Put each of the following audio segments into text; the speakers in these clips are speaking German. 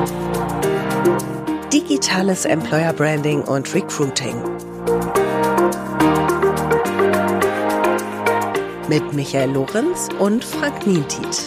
Digitales Employer Branding und Recruiting. Mit Michael Lorenz und Frank Nientit.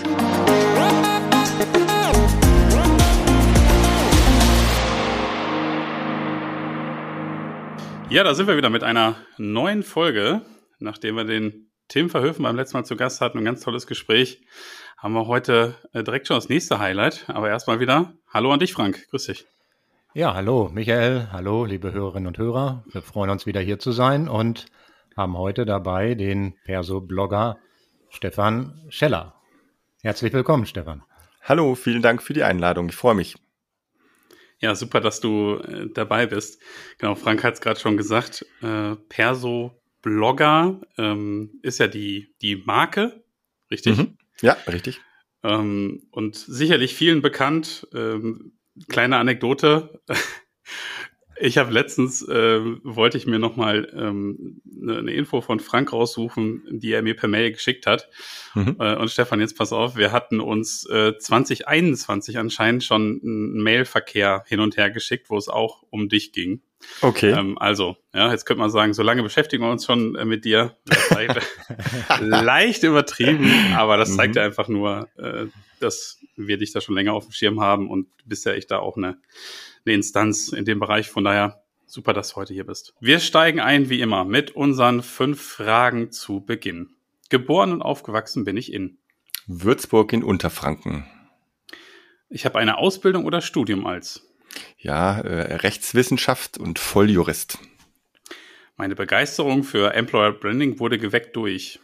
Ja, da sind wir wieder mit einer neuen Folge. Nachdem wir den Tim Verhoeven beim letzten Mal zu Gast hatten, ein ganz tolles Gespräch, haben wir heute direkt schon das nächste Highlight. Aber erstmal wieder, hallo an dich, Frank. Grüß dich. Ja, hallo Michael, hallo liebe Hörerinnen und Hörer. Wir freuen uns wieder hier zu sein und haben heute dabei den Perso-Blogger Stefan Scheller. Herzlich willkommen, Stefan. Hallo, vielen Dank für die Einladung. Ich freue mich. Ja, super, dass du dabei bist. Genau, Frank hat es gerade schon gesagt. Perso-Blogger ist ja die Marke, richtig? Mhm. Ja, richtig. Und sicherlich vielen bekannt. Kleine Anekdote. Ich habe letztens, wollte ich mir nochmal eine Info von Frank raussuchen, die er mir per Mail geschickt hat. Mhm. Und Stefan, jetzt pass auf, wir hatten uns 2021 anscheinend schon einen Mailverkehr hin und her geschickt, wo es auch um dich ging. Okay. Also, ja, jetzt könnte man sagen, so lange beschäftigen wir uns schon mit dir. Das leicht übertrieben, aber das zeigt ja einfach nur, dass wir dich da schon länger auf dem Schirm haben und du bist ja echt da auch eine Instanz in dem Bereich. Von daher super, dass du heute hier bist. Wir steigen ein, wie immer, mit unseren 5 Fragen zu Beginn. Geboren und aufgewachsen bin ich in Würzburg in Unterfranken. Ich habe eine Ausbildung oder Studium als Rechtswissenschaft und Volljurist. Meine Begeisterung für Employer Branding wurde geweckt durch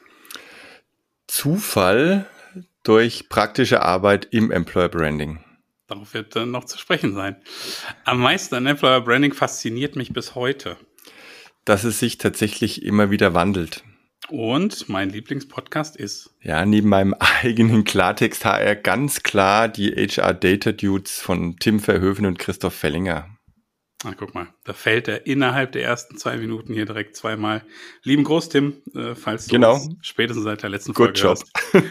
Zufall durch praktische Arbeit im Employer Branding. Darauf wird dann noch zu sprechen sein. Am meisten an Employer Branding fasziniert mich bis heute, dass es sich tatsächlich immer wieder wandelt. Und mein Lieblingspodcast ist? Ja, neben meinem eigenen Klartext HR ganz klar die HR Data Dudes von Tim Verhoeven und Christoph Fellinger. Ah, guck mal, da fällt er innerhalb der ersten 2 Minuten hier direkt zweimal. Lieben Gruß, Tim, falls du uns spätestens seit der letzten Folge hörst.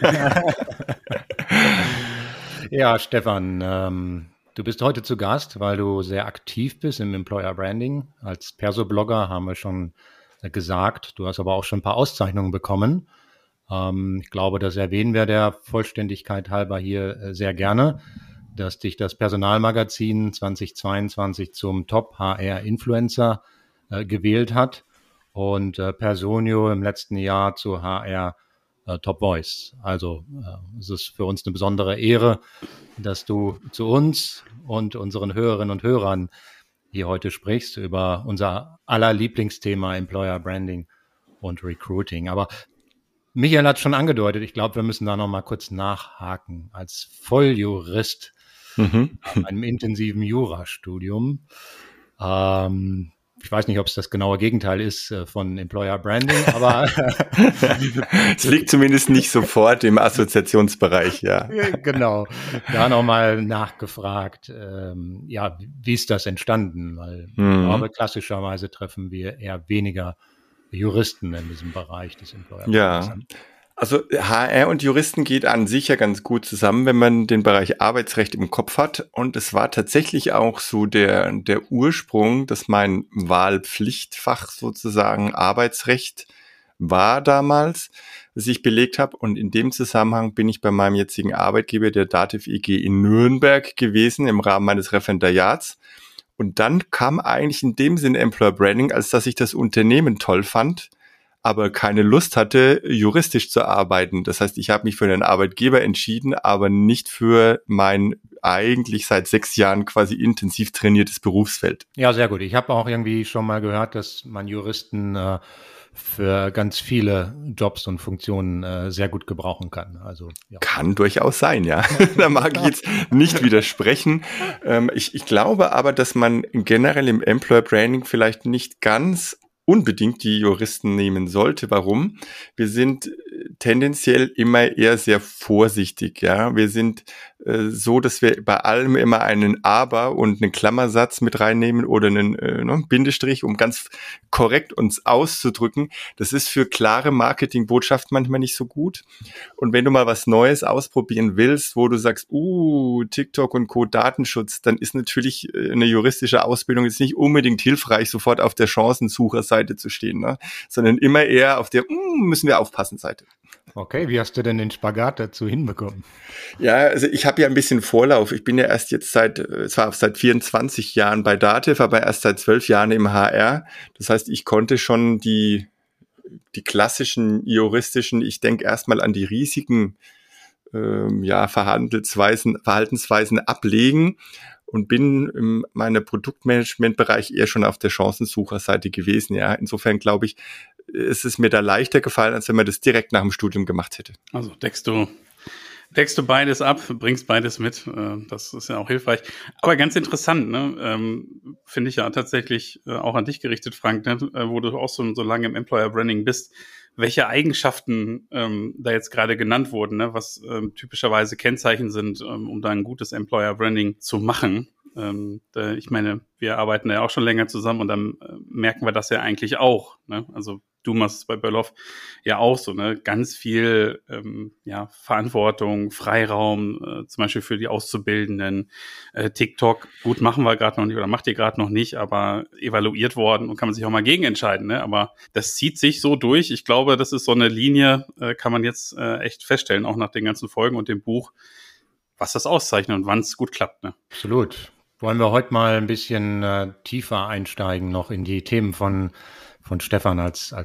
Ja, Stefan, du bist heute zu Gast, weil du sehr aktiv bist im Employer Branding. Als Perso-Blogger haben wir schon gesagt. Du hast aber auch schon ein paar Auszeichnungen bekommen. Ich glaube, das erwähnen wir der Vollständigkeit halber hier sehr gerne, dass dich das Personalmagazin 2022 zum Top-HR-Influencer gewählt hat und Personio im letzten Jahr zu HR Top Voice. Also es ist für uns eine besondere Ehre, dass du zu uns und unseren Hörerinnen und Hörern hier heute sprichst über unser aller Lieblingsthema Employer Branding und Recruiting. Aber Michael hat schon angedeutet, ich glaube, wir müssen da noch mal kurz nachhaken. Als Volljurist mit einem intensiven Jurastudium, ich weiß nicht, ob es das genaue Gegenteil ist von Employer Branding, aber es liegt zumindest nicht sofort im Assoziationsbereich, ja. Genau, da nochmal nachgefragt, wie ist das entstanden? Weil ich glaube, klassischerweise treffen wir eher weniger Juristen in diesem Bereich des Employer Branding. Ja. Also HR und Juristen geht an sich ja ganz gut zusammen, wenn man den Bereich Arbeitsrecht im Kopf hat. Und es war tatsächlich auch so der Ursprung, dass mein Wahlpflichtfach sozusagen Arbeitsrecht war damals, das ich belegt habe. Und in dem Zusammenhang bin ich bei meinem jetzigen Arbeitgeber, der Dativ EG in Nürnberg gewesen, im Rahmen meines Referendariats. Und dann kam eigentlich in dem Sinne Employer Branding, als dass ich das Unternehmen toll fand, aber keine Lust hatte, juristisch zu arbeiten. Das heißt, ich habe mich für einen Arbeitgeber entschieden, aber nicht für mein eigentlich seit 6 Jahren quasi intensiv trainiertes Berufsfeld. Ja, sehr gut. Ich habe auch irgendwie schon mal gehört, dass man Juristen für ganz viele Jobs und Funktionen sehr gut gebrauchen kann. Also ja. Kann durchaus sein, ja. Da mag ich jetzt nicht widersprechen. Ich glaube aber, dass man generell im Employer Branding vielleicht nicht ganz unbedingt die Juristen nehmen sollte. Warum? Wir sind tendenziell immer eher sehr vorsichtig, ja. Wir sind so, dass wir bei allem immer einen Aber und einen Klammersatz mit reinnehmen oder einen Bindestrich, um ganz korrekt uns auszudrücken. Das ist für klare Marketingbotschaften manchmal nicht so gut. Und wenn du mal was Neues ausprobieren willst, wo du sagst, TikTok und Co. Datenschutz, dann ist natürlich eine juristische Ausbildung jetzt nicht unbedingt hilfreich, sofort auf der Chancensucherseite zu stehen, ne? Sondern immer eher auf der müssen wir aufpassen Seite. Okay, wie hast du denn den Spagat dazu hinbekommen? Ja, also ich habe ja ein bisschen Vorlauf. Ich bin ja erst jetzt seit 24 Jahren bei Dativ, aber erst seit 12 Jahren im HR. Das heißt, ich konnte schon die klassischen juristischen, ich denke erstmal an die Risiken, Verhaltensweisen ablegen und bin in meinem Produktmanagement-Bereich eher schon auf der Chancensucherseite gewesen. Ja, insofern glaube ich, ist es mir da leichter gefallen, als wenn man das direkt nach dem Studium gemacht hätte. Also deckst du beides ab, bringst beides mit. Das ist ja auch hilfreich. Aber ganz interessant, ne? Finde ich ja tatsächlich auch an dich gerichtet, Frank, ne? Wo du auch so lange im Employer Branding bist. Welche Eigenschaften da jetzt gerade genannt wurden, ne? Was typischerweise Kennzeichen sind, um da ein gutes Employer Branding zu machen. Ich meine, wir arbeiten ja auch schon länger zusammen und dann merken wir das ja eigentlich auch, ne? Also du machst es bei Böllhoff ja auch so, ne? Ganz viel Verantwortung, Freiraum, zum Beispiel für die Auszubildenden. TikTok, gut, machen wir gerade noch nicht oder macht ihr gerade noch nicht, aber evaluiert worden und kann man sich auch mal gegen entscheiden, ne? Aber das zieht sich so durch. Ich glaube, das ist so eine Linie, kann man jetzt echt feststellen, auch nach den ganzen Folgen und dem Buch, was das auszeichnet und wann es gut klappt, ne? Absolut. Wollen wir heute mal ein bisschen tiefer einsteigen noch in die Themen von Stefan als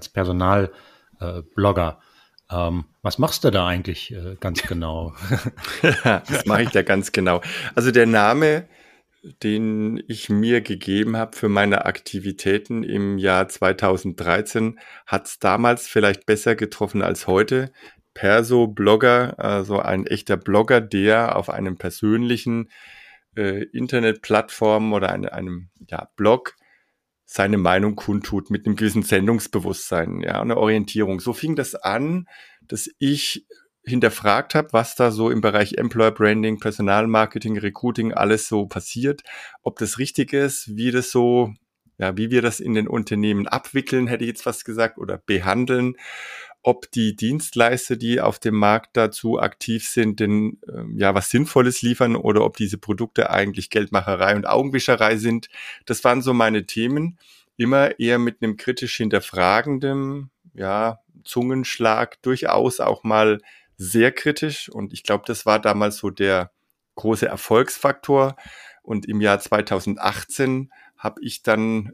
Personalblogger. Was machst du da eigentlich ganz genau? Was mache ich da ganz genau? Also der Name, den ich mir gegeben habe für meine Aktivitäten im Jahr 2013, hat es damals vielleicht besser getroffen als heute. Perso-Blogger, also ein echter Blogger, der auf einem persönlichen Internetplattform oder einem Blog seine Meinung kundtut mit einem gewissen Sendungsbewusstsein, ja, eine Orientierung. So fing das an, dass ich hinterfragt habe, was da so im Bereich Employer Branding, Personalmarketing, Recruiting alles so passiert, ob das richtig ist, wie wir das in den Unternehmen abwickeln, hätte ich jetzt fast gesagt, oder behandeln, ob die Dienstleister, die auf dem Markt dazu aktiv sind, denn was Sinnvolles liefern oder ob diese Produkte eigentlich Geldmacherei und Augenwischerei sind. Das waren so meine Themen, immer eher mit einem kritisch hinterfragenden, Zungenschlag, durchaus auch mal sehr kritisch. Und ich glaube, das war damals so der große Erfolgsfaktor. Und im Jahr 2018 habe ich dann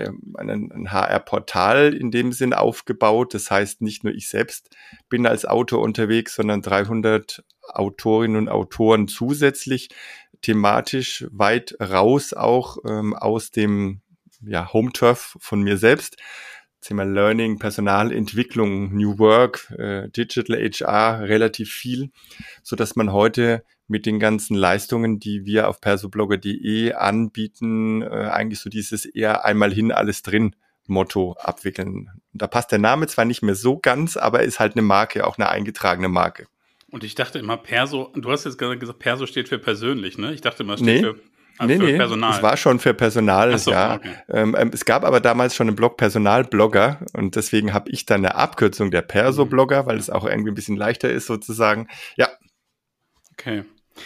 ein HR-Portal in dem Sinn aufgebaut. Das heißt, nicht nur ich selbst bin als Autor unterwegs, sondern 300 Autorinnen und Autoren zusätzlich, thematisch weit raus auch aus dem Home-Turf von mir selbst. Thema Learning, Personalentwicklung, New Work, Digital HR, relativ viel, so dass man heute mit den ganzen Leistungen, die wir auf persoblogger.de anbieten, eigentlich so dieses eher einmal hin, alles drin Motto abwickeln. Da passt der Name zwar nicht mehr so ganz, aber ist halt eine Marke, auch eine eingetragene Marke. Und ich dachte immer, Perso, du hast jetzt gesagt, Perso steht für persönlich, ne? Ich dachte immer, es steht für Personal. Es war schon für Personal, Ach so, ja. Okay. Es gab aber damals schon einen Blog Personalblogger und deswegen habe ich dann eine Abkürzung der Perso-Blogger, weil es auch irgendwie ein bisschen leichter ist sozusagen. Ja. Okay.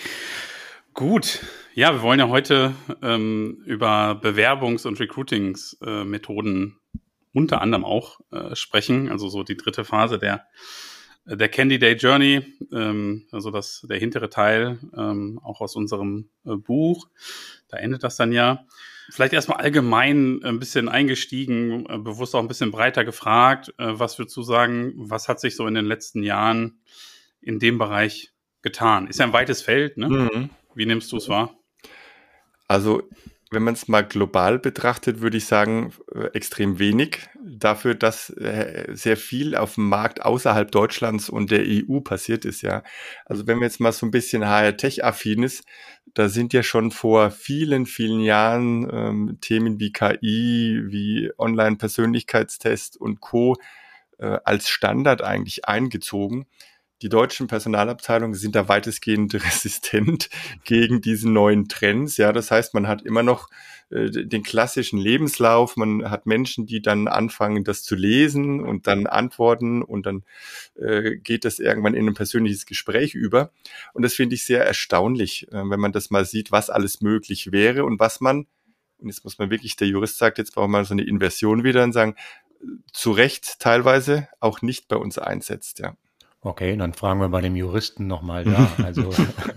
Gut. Ja, wir wollen ja heute über Bewerbungs- und Recruitingsmethoden unter anderem auch sprechen. Also so die dritte Phase der Candidate Journey, also der hintere Teil, auch aus unserem Buch. Da endet das dann ja. Vielleicht erstmal allgemein ein bisschen eingestiegen, bewusst auch ein bisschen breiter gefragt. Was würdest du sagen, was hat sich so in den letzten Jahren in dem Bereich getan? Ist ja ein weites Feld, ne? Mhm. Wie nimmst du es wahr? Also, wenn man es mal global betrachtet, würde ich sagen, extrem wenig. Dafür, dass sehr viel auf dem Markt außerhalb Deutschlands und der EU passiert ist, ja. Also wenn man jetzt mal so ein bisschen HR-Tech-affin ist, da sind ja schon vor vielen, vielen Jahren Themen wie KI, wie Online-Persönlichkeitstest und Co. als Standard eigentlich eingezogen. Die deutschen Personalabteilungen sind da weitestgehend resistent gegen diese neuen Trends. Ja, das heißt, man hat immer noch den klassischen Lebenslauf. Man hat Menschen, die dann anfangen, das zu lesen und dann antworten und dann geht das irgendwann in ein persönliches Gespräch über. Und das finde ich sehr erstaunlich, wenn man das mal sieht, was alles möglich wäre und was man, und jetzt muss man wirklich, der Jurist sagt, jetzt brauchen wir so eine Inversion wieder und sagen, zu Recht teilweise auch nicht bei uns einsetzt, ja. Okay, dann fragen wir bei dem Juristen nochmal da. Also,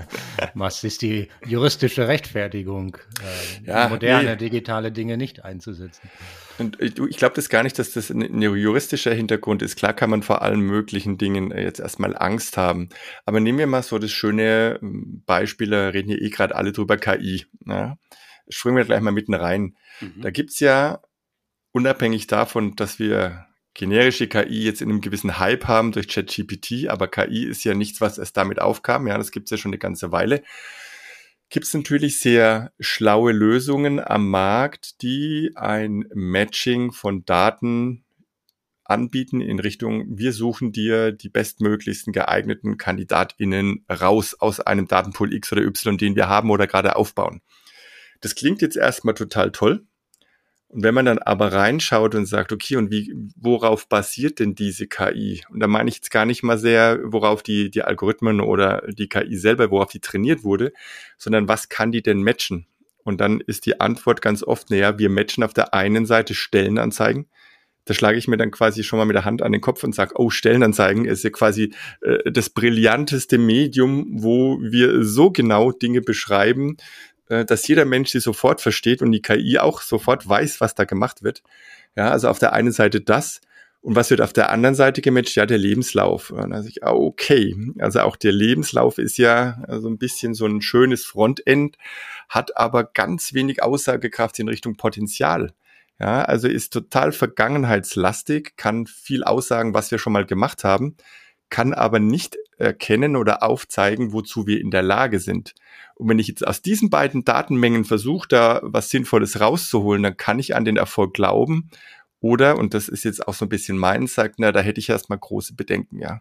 was ist die juristische Rechtfertigung, moderne digitale Dinge nicht einzusetzen? Und ich glaube das gar nicht, dass das ein juristischer Hintergrund ist. Klar kann man vor allen möglichen Dingen jetzt erstmal Angst haben. Aber nehmen wir mal so das schöne Beispiel, da reden hier gerade alle drüber, KI. Ja? Springen wir gleich mal mitten rein. Da gibt's ja, unabhängig davon, dass wir generische KI jetzt in einem gewissen Hype haben durch ChatGPT, aber KI ist ja nichts, was erst damit aufkam, ja, das gibt's ja schon eine ganze Weile. Gibt's natürlich sehr schlaue Lösungen am Markt, die ein Matching von Daten anbieten in Richtung, wir suchen dir die bestmöglichsten geeigneten KandidatInnen raus aus einem Datenpool X oder Y, den wir haben oder gerade aufbauen. Das klingt jetzt erstmal total toll. Und wenn man dann aber reinschaut und sagt, okay, und worauf basiert denn diese KI? Und da meine ich jetzt gar nicht mal sehr, worauf die Algorithmen oder die KI selber, worauf die trainiert wurde, sondern was kann die denn matchen? Und dann ist die Antwort ganz oft, naja, wir matchen auf der einen Seite Stellenanzeigen. Da schlage ich mir dann quasi schon mal mit der Hand an den Kopf und sage, oh, Stellenanzeigen ist ja quasi das brillanteste Medium, wo wir so genau Dinge beschreiben, dass jeder Mensch sie sofort versteht und die KI auch sofort weiß, was da gemacht wird. Ja, also auf der einen Seite das. Und was wird auf der anderen Seite gematcht? Ja, der Lebenslauf. Und dann sage ich, okay. Also auch der Lebenslauf ist ja so ein bisschen so ein schönes Frontend, hat aber ganz wenig Aussagekraft in Richtung Potenzial. Ja, also ist total vergangenheitslastig, kann viel aussagen, was wir schon mal gemacht haben, kann aber nicht erkennen oder aufzeigen, wozu wir in der Lage sind. Und wenn ich jetzt aus diesen beiden Datenmengen versuche, da was Sinnvolles rauszuholen, dann kann ich an den Erfolg glauben. Oder, und das ist jetzt auch so ein bisschen meins, sagt, na, da hätte ich erstmal große Bedenken, ja.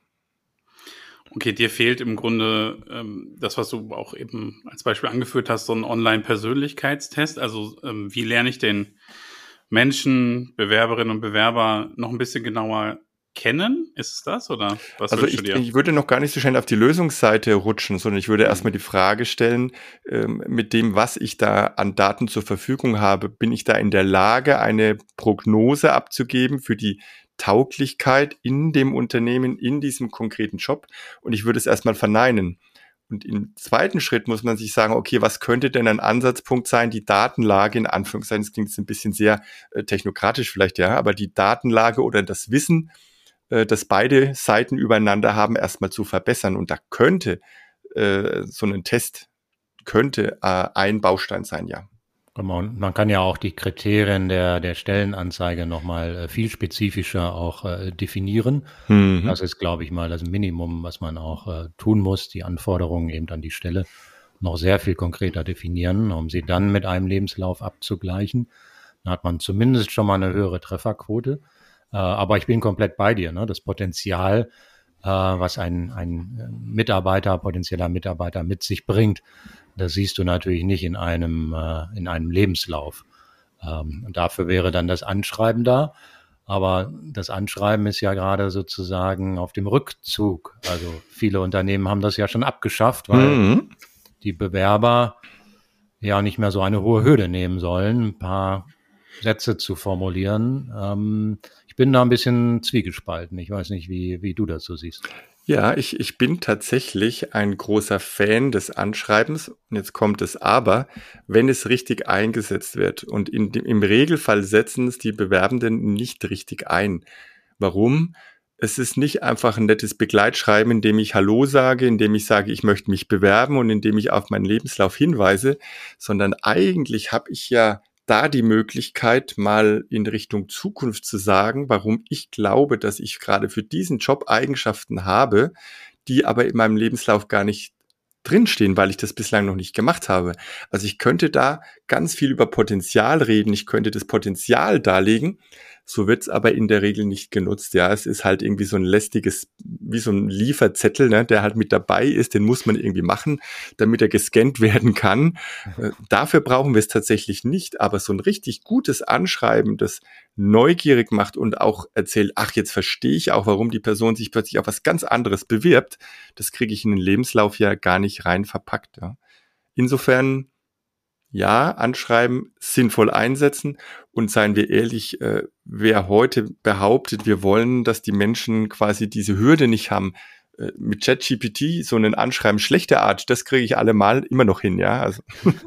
Okay, dir fehlt im Grunde das, was du auch eben als Beispiel angeführt hast, so ein Online-Persönlichkeitstest. Also wie lerne ich den Menschen, Bewerberinnen und Bewerber noch ein bisschen genauer kennen? Ist es das oder was wünschst du dir? Ich würde noch gar nicht so schnell auf die Lösungsseite rutschen, sondern ich würde erstmal die Frage stellen, mit dem, was ich da an Daten zur Verfügung habe, bin ich da in der Lage, eine Prognose abzugeben für die Tauglichkeit in dem Unternehmen, in diesem konkreten Job? Und ich würde es erstmal verneinen. Und im zweiten Schritt muss man sich sagen, okay, was könnte denn ein Ansatzpunkt sein, die Datenlage, in Anführungszeichen, das klingt jetzt ein bisschen sehr technokratisch vielleicht, ja, aber die Datenlage oder das Wissen, das beide Seiten übereinander haben, erstmal zu verbessern. Und da könnte so ein Test ein Baustein sein, ja. Man kann ja auch die Kriterien der Stellenanzeige nochmal viel spezifischer auch definieren. Das ist, glaube ich, mal das Minimum, was man auch tun muss, die Anforderungen eben an die Stelle noch sehr viel konkreter definieren, um sie dann mit einem Lebenslauf abzugleichen. Dann hat man zumindest schon mal eine höhere Trefferquote. Aber ich bin komplett bei dir, ne? Das Potenzial, was ein potenzieller Mitarbeiter mit sich bringt, das siehst du natürlich nicht in einem Lebenslauf. Und dafür wäre dann das Anschreiben da. Aber das Anschreiben ist ja gerade sozusagen auf dem Rückzug. Also viele Unternehmen haben das ja schon abgeschafft, weil die Bewerber ja nicht mehr so eine hohe Hürde nehmen sollen, ein paar Sätze zu formulieren. Ich bin da ein bisschen zwiegespalten. Ich weiß nicht, wie du das so siehst. Ja, ich bin tatsächlich ein großer Fan des Anschreibens. Und jetzt kommt es aber, wenn es richtig eingesetzt wird. Und im Regelfall setzen es die Bewerbenden nicht richtig ein. Warum? Es ist nicht einfach ein nettes Begleitschreiben, in dem ich Hallo sage, in dem ich sage, ich möchte mich bewerben und in dem ich auf meinen Lebenslauf hinweise, sondern eigentlich habe ich ja da die Möglichkeit, mal in Richtung Zukunft zu sagen, warum ich glaube, dass ich gerade für diesen Job Eigenschaften habe, die aber in meinem Lebenslauf gar nicht drinstehen, weil ich das bislang noch nicht gemacht habe. Also ich könnte da ganz viel über Potenzial reden, ich könnte das Potenzial darlegen, So wird's aber in der Regel nicht genutzt. Ja, es ist halt irgendwie so ein lästiges, wie so ein Lieferzettel, ne, der halt mit dabei ist. Den muss man irgendwie machen, damit er gescannt werden kann. Dafür brauchen wir es tatsächlich nicht. Aber so ein richtig gutes Anschreiben, das neugierig macht und auch erzählt, ach, jetzt verstehe ich auch, warum die Person sich plötzlich auf was ganz anderes bewirbt. Das kriege ich in den Lebenslauf ja gar nicht rein verpackt. Ja. Insofern, ja, Anschreiben sinnvoll einsetzen und seien wir ehrlich, wer heute behauptet, wir wollen, dass die Menschen quasi diese Hürde nicht haben, mit ChatGPT so ein Anschreiben schlechter Art, das kriege ich allemal immer noch hin, ja. Also.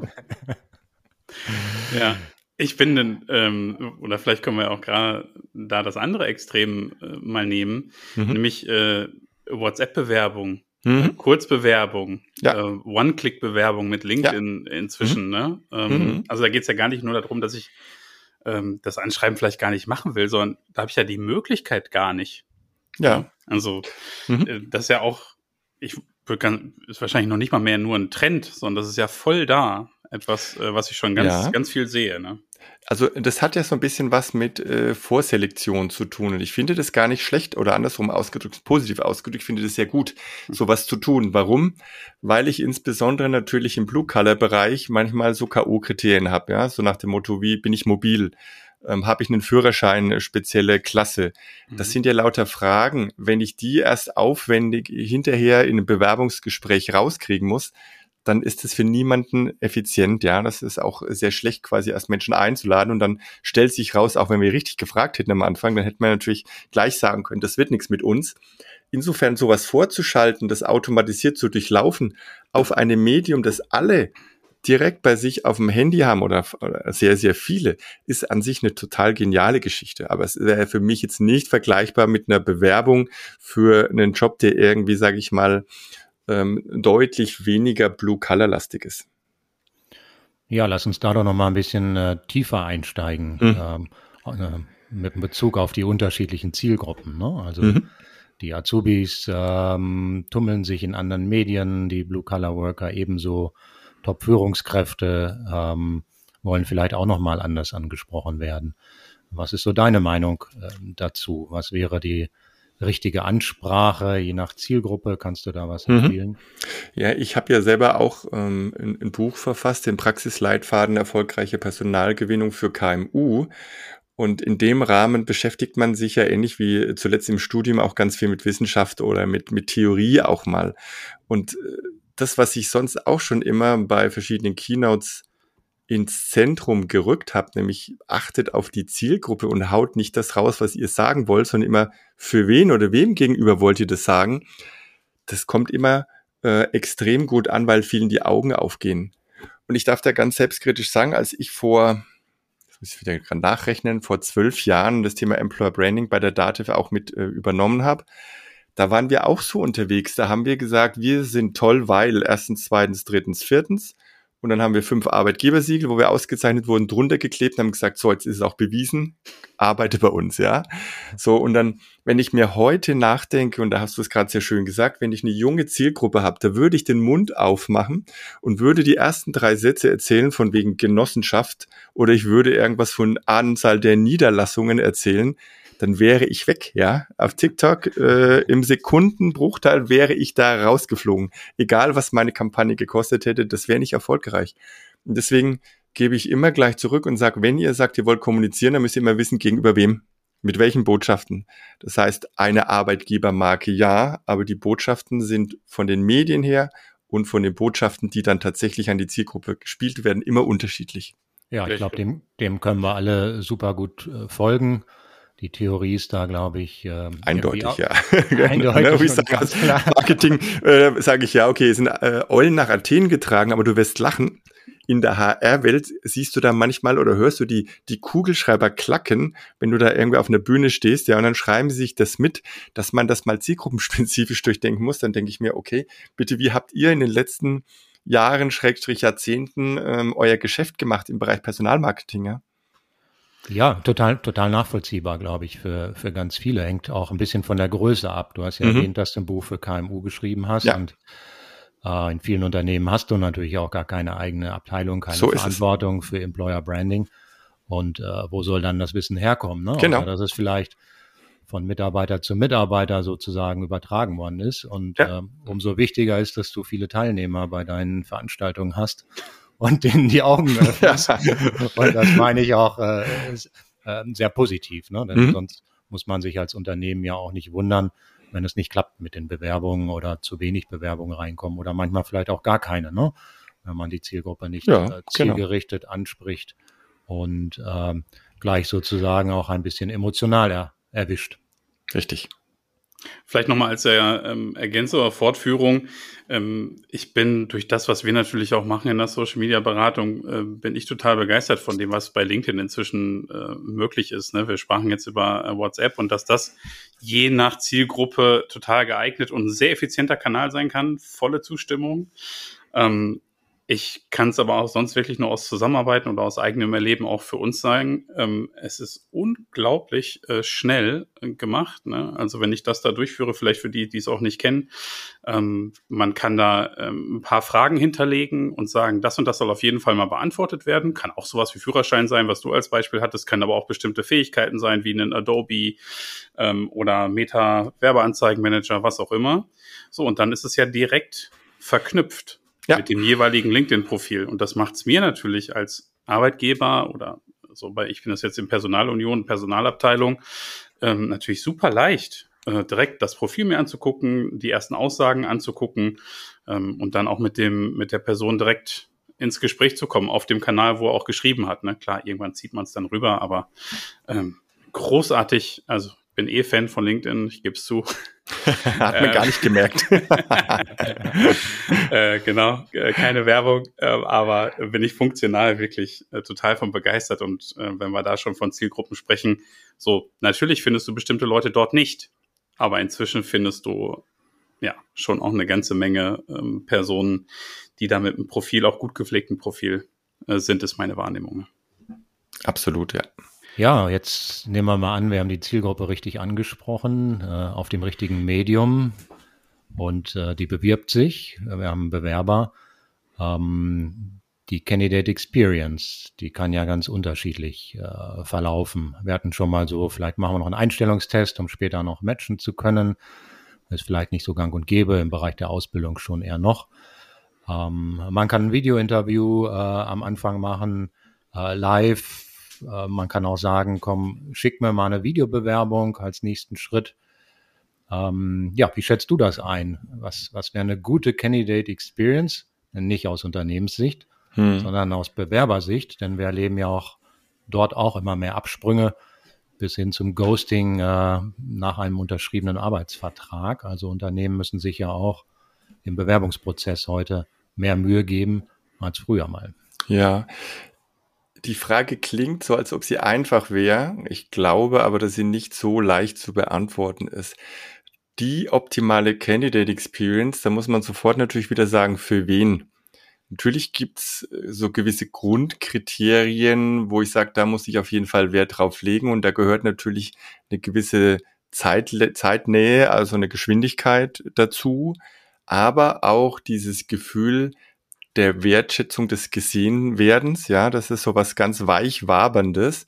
Ja, ich finde, oder vielleicht können wir auch gerade da das andere Extrem mal nehmen, nämlich WhatsApp-Bewerbung. Kurzbewerbung, One-Click-Bewerbung mit LinkedIn inzwischen. Ne? Also da geht es ja gar nicht nur darum, dass ich das Anschreiben vielleicht gar nicht machen will, sondern da habe ich ja die Möglichkeit gar nicht. Ja. Also das ist ja auch, ist wahrscheinlich noch nicht mal mehr nur ein Trend, sondern das ist ja voll da. Etwas, was ich schon ganz viel sehe. Ne? Also das hat ja so ein bisschen was mit Vorselektion zu tun und ich finde das gar nicht schlecht oder andersrum ausgedrückt, positiv ausgedrückt, ich finde das sehr gut, sowas zu tun. Warum? Weil ich insbesondere natürlich im Blue-Color-Bereich manchmal so K.O.-Kriterien habe, ja, so nach dem Motto, wie bin ich mobil? Habe ich einen Führerschein, eine spezielle Klasse? Das sind ja lauter Fragen. Wenn ich die erst aufwendig hinterher in einem Bewerbungsgespräch rauskriegen muss, dann ist es für niemanden effizient, ja. Das ist auch sehr schlecht, quasi erst Menschen einzuladen und dann stellt sich raus, auch wenn wir richtig gefragt hätten am Anfang, dann hätten wir natürlich gleich sagen können, das wird nichts mit uns. Insofern sowas vorzuschalten, das automatisiert zu durchlaufen auf einem Medium, das alle direkt bei sich auf dem Handy haben oder sehr, sehr viele, ist an sich eine total geniale Geschichte. Aber es wäre für mich jetzt nicht vergleichbar mit einer Bewerbung für einen Job, der irgendwie, sage ich mal, deutlich weniger Blue-Color-lastig ist. Ja, lass uns da doch noch mal ein bisschen tiefer einsteigen, mit Bezug auf die unterschiedlichen Zielgruppen. Ne? Also die Azubis tummeln sich in anderen Medien, die Blue-Color-Worker ebenso, Top-Führungskräfte wollen vielleicht auch noch mal anders angesprochen werden. Was ist so deine Meinung dazu? Was wäre die richtige Ansprache, je nach Zielgruppe, kannst du da was empfehlen? Ja, ich habe ja selber auch ein Buch verfasst, den Praxisleitfaden erfolgreiche Personalgewinnung für KMU. Und in dem Rahmen beschäftigt man sich ja ähnlich wie zuletzt im Studium auch ganz viel mit Wissenschaft oder mit Theorie auch mal. Und das, was ich sonst auch schon immer bei verschiedenen Keynotes ins Zentrum gerückt habt, nämlich achtet auf die Zielgruppe und haut nicht das raus, was ihr sagen wollt, sondern immer für wen oder wem gegenüber wollt ihr das sagen. Das kommt immer extrem gut an, weil vielen die Augen aufgehen. Und ich darf da ganz selbstkritisch sagen, als ich jetzt muss ich wieder gerade nachrechnen, vor 12 Jahren das Thema Employer Branding bei der Dativ auch mit übernommen habe, da waren wir auch so unterwegs. Da haben wir gesagt, wir sind toll, weil erstens, zweitens, drittens, viertens. Und dann haben wir 5 Arbeitgebersiegel, wo wir ausgezeichnet wurden, drunter geklebt und haben gesagt, so, jetzt ist es auch bewiesen, arbeite bei uns, ja. So, und dann, wenn ich mir heute nachdenke, und da hast du es gerade sehr schön gesagt, wenn ich eine junge Zielgruppe habe, da würde ich den Mund aufmachen und würde die ersten 3 Sätze erzählen von wegen Genossenschaft oder ich würde irgendwas von Anzahl der Niederlassungen erzählen, dann wäre ich weg, ja. Auf TikTok im Sekundenbruchteil wäre ich da rausgeflogen. Egal, was meine Kampagne gekostet hätte, das wäre nicht erfolgreich. Und deswegen gebe ich immer gleich zurück und sage, wenn ihr sagt, ihr wollt kommunizieren, dann müsst ihr immer wissen, gegenüber wem, mit welchen Botschaften. Das heißt, eine Arbeitgebermarke ja, aber die Botschaften sind von den Medien her und von den Botschaften, die dann tatsächlich an die Zielgruppe gespielt werden, immer unterschiedlich. Ja, ich glaube, dem können wir alle super gut folgen. Die Theorie ist da, glaube ich, eindeutig, ja. Eindeutig. Marketing sage ich ja, okay, es sind Eulen nach Athen getragen, aber du wirst lachen. In der HR-Welt siehst du da manchmal oder hörst du die Kugelschreiber klacken, wenn du da irgendwie auf einer Bühne stehst, ja, und dann schreiben sie sich das mit, dass man das mal zielgruppenspezifisch durchdenken muss. Dann denke ich mir, okay, bitte, wie habt ihr in den letzten Jahren, Jahrzehnten euer Geschäft gemacht im Bereich Personalmarketing, ja? Ja, total nachvollziehbar, glaube ich, für ganz viele. Hängt auch ein bisschen von der Größe ab. Du hast ja erwähnt, dass du ein Buch für KMU geschrieben hast. Ja. Und in vielen Unternehmen hast du natürlich auch gar keine eigene Abteilung, keine Verantwortung für Employer Branding. Und wo soll dann das Wissen herkommen? Ne? Genau. Oder dass es vielleicht von Mitarbeiter zu Mitarbeiter sozusagen übertragen worden ist. Und umso wichtiger ist, dass du viele Teilnehmer bei deinen Veranstaltungen hast und denen die Augen öffnest. Und das meine ich auch sehr positiv, ne? Denn sonst muss man sich als Unternehmen ja auch nicht wundern, wenn es nicht klappt mit den Bewerbungen oder zu wenig Bewerbungen reinkommen oder manchmal vielleicht auch gar keine, ne? Wenn man die Zielgruppe nicht zielgerichtet anspricht und gleich sozusagen auch ein bisschen emotional erwischt. Richtig. Vielleicht nochmal als Ergänzung oder Fortführung. Ich bin durch das, was wir natürlich auch machen in der Social-Media-Beratung, bin ich total begeistert von dem, was bei LinkedIn inzwischen möglich ist. Ne? Wir sprachen jetzt über WhatsApp und dass das je nach Zielgruppe total geeignet und ein sehr effizienter Kanal sein kann. Volle Zustimmung. Ich kann es aber auch sonst wirklich nur aus Zusammenarbeiten oder aus eigenem Erleben auch für uns sagen. Es ist unglaublich schnell gemacht. Ne? Also wenn ich das da durchführe, vielleicht für die, die es auch nicht kennen, man kann da ein paar Fragen hinterlegen und sagen, das und das soll auf jeden Fall mal beantwortet werden. Kann auch sowas wie Führerschein sein, was du als Beispiel hattest, kann aber auch bestimmte Fähigkeiten sein, wie ein Adobe oder Meta-Werbeanzeigenmanager, was auch immer. So, und dann ist es ja direkt verknüpft. Ja. Mit dem jeweiligen LinkedIn-Profil. Und das macht es mir natürlich als Arbeitgeber oder so, weil ich bin das jetzt in Personalunion, Personalabteilung, natürlich super leicht, direkt das Profil mir anzugucken, die ersten Aussagen anzugucken und dann auch mit der Person direkt ins Gespräch zu kommen, auf dem Kanal, wo er auch geschrieben hat. Ne? Klar, irgendwann zieht man es dann rüber, aber großartig, also bin Fan von LinkedIn, ich gebe es zu. Hat man gar nicht gemerkt. Genau, keine Werbung, aber bin ich funktional wirklich total von begeistert. Und wenn wir da schon von Zielgruppen sprechen, so natürlich findest du bestimmte Leute dort nicht, aber inzwischen findest du ja schon auch eine ganze Menge Personen, die da mit einem Profil, auch gut gepflegten Profil sind, ist meine Wahrnehmung. Absolut, ja. Ja, jetzt nehmen wir mal an, wir haben die Zielgruppe richtig angesprochen, auf dem richtigen Medium und die bewirbt sich. Wir haben einen Bewerber. Die Candidate Experience, die kann ja ganz unterschiedlich verlaufen. Wir hatten schon mal so, vielleicht machen wir noch einen Einstellungstest, um später noch matchen zu können. Das ist vielleicht nicht so gang und gäbe, im Bereich der Ausbildung schon eher noch. Man kann ein Video-Interview am Anfang machen, live. Man kann auch sagen, komm, schick mir mal eine Videobewerbung als nächsten Schritt. Wie schätzt du das ein? Was wäre eine gute Candidate Experience? Nicht aus Unternehmenssicht, sondern aus Bewerbersicht, denn wir erleben ja auch dort auch immer mehr Absprünge bis hin zum Ghosting nach einem unterschriebenen Arbeitsvertrag. Also Unternehmen müssen sich ja auch im Bewerbungsprozess heute mehr Mühe geben als früher mal. Ja, die Frage klingt so, als ob sie einfach wäre. Ich glaube aber, dass sie nicht so leicht zu beantworten ist. Die optimale Candidate Experience, da muss man sofort natürlich wieder sagen, für wen? Natürlich gibt's so gewisse Grundkriterien, wo ich sage, da muss ich auf jeden Fall Wert drauf legen. Und da gehört natürlich eine gewisse Zeitnähe, also eine Geschwindigkeit dazu. Aber auch dieses Gefühl der Wertschätzung des Gesehenwerdens, ja, das ist so was ganz weich waberndes.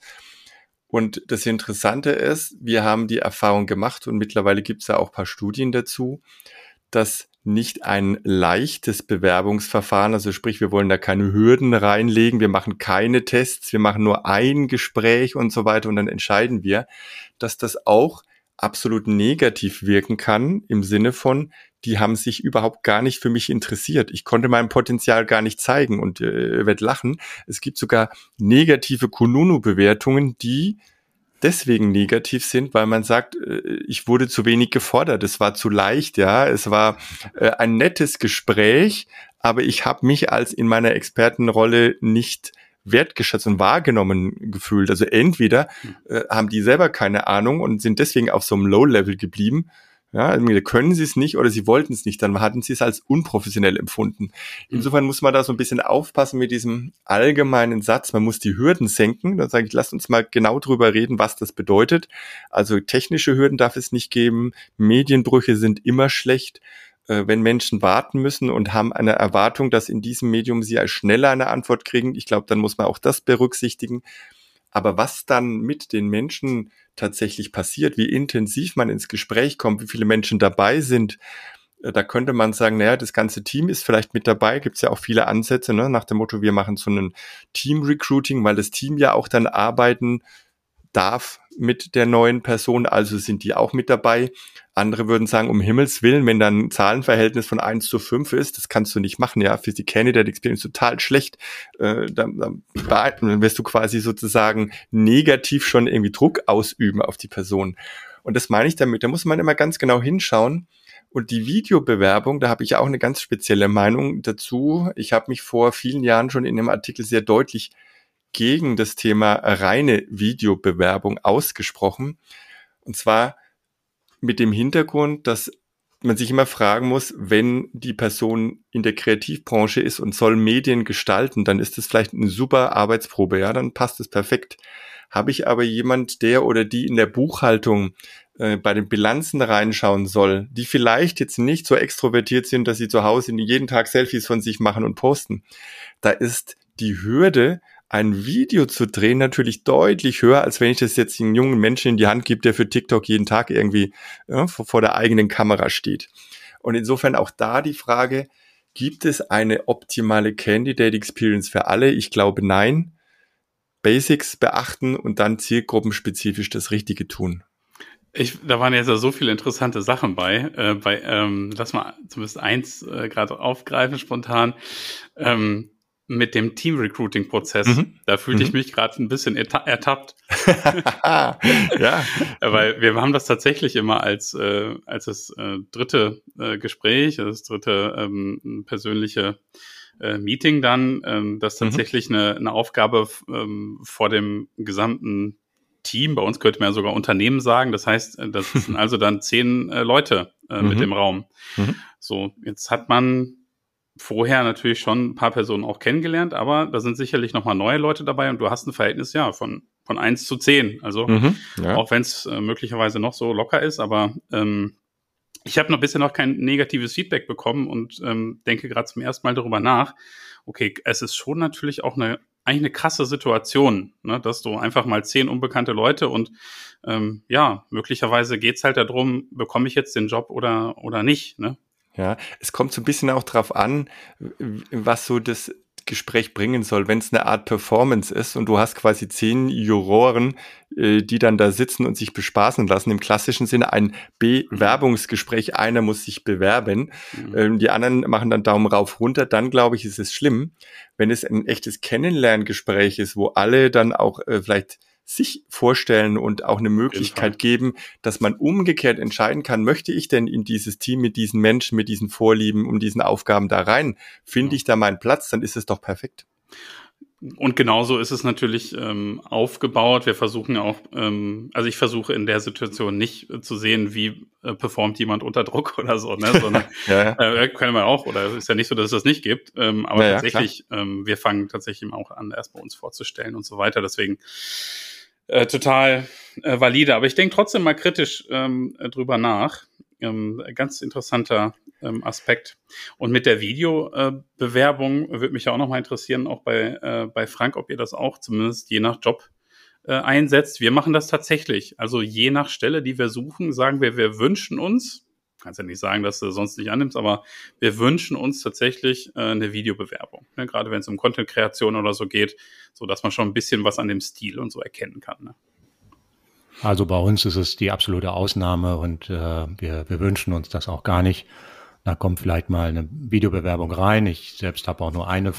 Und das Interessante ist, wir haben die Erfahrung gemacht und mittlerweile gibt es ja auch ein paar Studien dazu, dass nicht ein leichtes Bewerbungsverfahren, also sprich, wir wollen da keine Hürden reinlegen, wir machen keine Tests, wir machen nur ein Gespräch und so weiter und dann entscheiden wir, dass das auch absolut negativ wirken kann im Sinne von, die haben sich überhaupt gar nicht für mich interessiert. Ich konnte mein Potenzial gar nicht zeigen und ihr werdet lachen. Es gibt sogar negative Kununu-Bewertungen, die deswegen negativ sind, weil man sagt, ich wurde zu wenig gefordert, es war zu leicht, ja, es war ein nettes Gespräch, aber ich habe mich als in meiner Expertenrolle nicht wertgeschätzt und wahrgenommen gefühlt. Also entweder haben die selber keine Ahnung und sind deswegen auf so einem Low-Level geblieben, ja, entweder können sie es nicht oder sie wollten es nicht, dann hatten sie es als unprofessionell empfunden. Insofern muss man da so ein bisschen aufpassen mit diesem allgemeinen Satz, man muss die Hürden senken. Da sage ich, lasst uns mal genau drüber reden, was das bedeutet. Also technische Hürden darf es nicht geben, Medienbrüche sind immer schlecht. Wenn Menschen warten müssen und haben eine Erwartung, dass in diesem Medium sie als schneller eine Antwort kriegen, ich glaube, dann muss man auch das berücksichtigen. Aber was dann mit den Menschen tatsächlich passiert, wie intensiv man ins Gespräch kommt, wie viele Menschen dabei sind, da könnte man sagen, naja, das ganze Team ist vielleicht mit dabei, gibt es ja auch viele Ansätze, ne, nach dem Motto, wir machen so einen Team-Recruiting, weil das Team ja auch dann arbeiten darf mit der neuen Person, also sind die auch mit dabei. Andere würden sagen, um Himmels Willen, wenn dann ein Zahlenverhältnis von 1:5 ist, das kannst du nicht machen, ja, für die Candidate Experience total schlecht, dann wirst du quasi sozusagen negativ schon irgendwie Druck ausüben auf die Person. Und das meine ich damit, da muss man immer ganz genau hinschauen. Und die Videobewerbung, da habe ich auch eine ganz spezielle Meinung dazu. Ich habe mich vor vielen Jahren schon in einem Artikel sehr deutlich gegen das Thema reine Videobewerbung ausgesprochen. Und zwar mit dem Hintergrund, dass man sich immer fragen muss, wenn die Person in der Kreativbranche ist und soll Medien gestalten, dann ist das vielleicht eine super Arbeitsprobe, ja, dann passt es perfekt. Habe ich aber jemand, der oder die in der Buchhaltung bei den Bilanzen reinschauen soll, die vielleicht jetzt nicht so extrovertiert sind, dass sie zu Hause jeden Tag Selfies von sich machen und posten, da ist die Hürde, ein Video zu drehen, natürlich deutlich höher, als wenn ich das jetzt einem jungen Menschen in die Hand gebe, der für TikTok jeden Tag irgendwie vor der eigenen Kamera steht. Und insofern auch da die Frage, gibt es eine optimale Candidate Experience für alle? Ich glaube, nein. Basics beachten und dann zielgruppenspezifisch das Richtige tun. Da waren jetzt so viele interessante Sachen bei. Lass mal zumindest eins gerade aufgreifen spontan. Mit dem Team-Recruiting-Prozess. Da fühlte ich mich gerade ein bisschen ertappt. Ja. Weil wir haben das tatsächlich immer als das dritte Gespräch, das dritte persönliche Meeting dann, das tatsächlich eine Aufgabe vor dem gesamten Team, bei uns könnte man ja sogar Unternehmen sagen, das heißt, das sind also dann 10 Leute mit im Raum. So, jetzt hat man vorher natürlich schon ein paar Personen auch kennengelernt, aber da sind sicherlich nochmal neue Leute dabei und du hast ein Verhältnis, ja, von 1:10. Also, auch wenn es möglicherweise noch so locker ist, aber ich habe bisher noch kein negatives Feedback bekommen und denke gerade zum ersten Mal darüber nach. Okay, es ist schon natürlich auch eigentlich eine krasse Situation, ne, dass du einfach mal 10 unbekannte Leute und möglicherweise geht's halt darum, bekomme ich jetzt den Job oder nicht, ne? Ja, es kommt so ein bisschen auch drauf an, was so das Gespräch bringen soll. Wenn es eine Art Performance ist und du hast quasi 10 Juroren, die dann da sitzen und sich bespaßen lassen, im klassischen Sinne ein Bewerbungsgespräch, einer muss sich bewerben, die anderen machen dann Daumen rauf, runter, dann glaube ich, ist es schlimm. Wenn es ein echtes Kennenlerngespräch ist, wo alle dann auch vielleicht sich vorstellen und auch eine Möglichkeit geben, dass man umgekehrt entscheiden kann, möchte ich denn in dieses Team mit diesen Menschen, mit diesen Vorlieben und diesen Aufgaben da rein? Finde ich da meinen Platz? Dann ist es doch perfekt. Und genauso ist es natürlich aufgebaut. Wir versuchen auch, also ich versuche in der Situation nicht zu sehen, wie performt jemand unter Druck oder so, ne? Sondern können wir auch, oder ist ja nicht so, dass es das nicht gibt, aber tatsächlich, wir fangen tatsächlich auch an, erst bei uns vorzustellen und so weiter. Deswegen total valide. Aber ich denke trotzdem mal kritisch drüber nach. Ganz interessanter Aspekt. Und mit der Videobewerbung würde mich ja auch noch mal interessieren, auch bei Frank, ob ihr das auch zumindest je nach Job einsetzt. Wir machen das tatsächlich. Also je nach Stelle, die wir suchen, sagen wir wünschen uns, kannst ja nicht sagen, dass du sonst nicht annimmst, aber wir wünschen uns tatsächlich eine Videobewerbung. Ne? Gerade wenn es um Content-Kreation oder so geht, so dass man schon ein bisschen was an dem Stil und so erkennen kann. Ne? Also bei uns ist es die absolute Ausnahme und wir wünschen uns das auch gar nicht. Da kommt vielleicht mal eine Videobewerbung rein. Ich selbst habe auch nur eine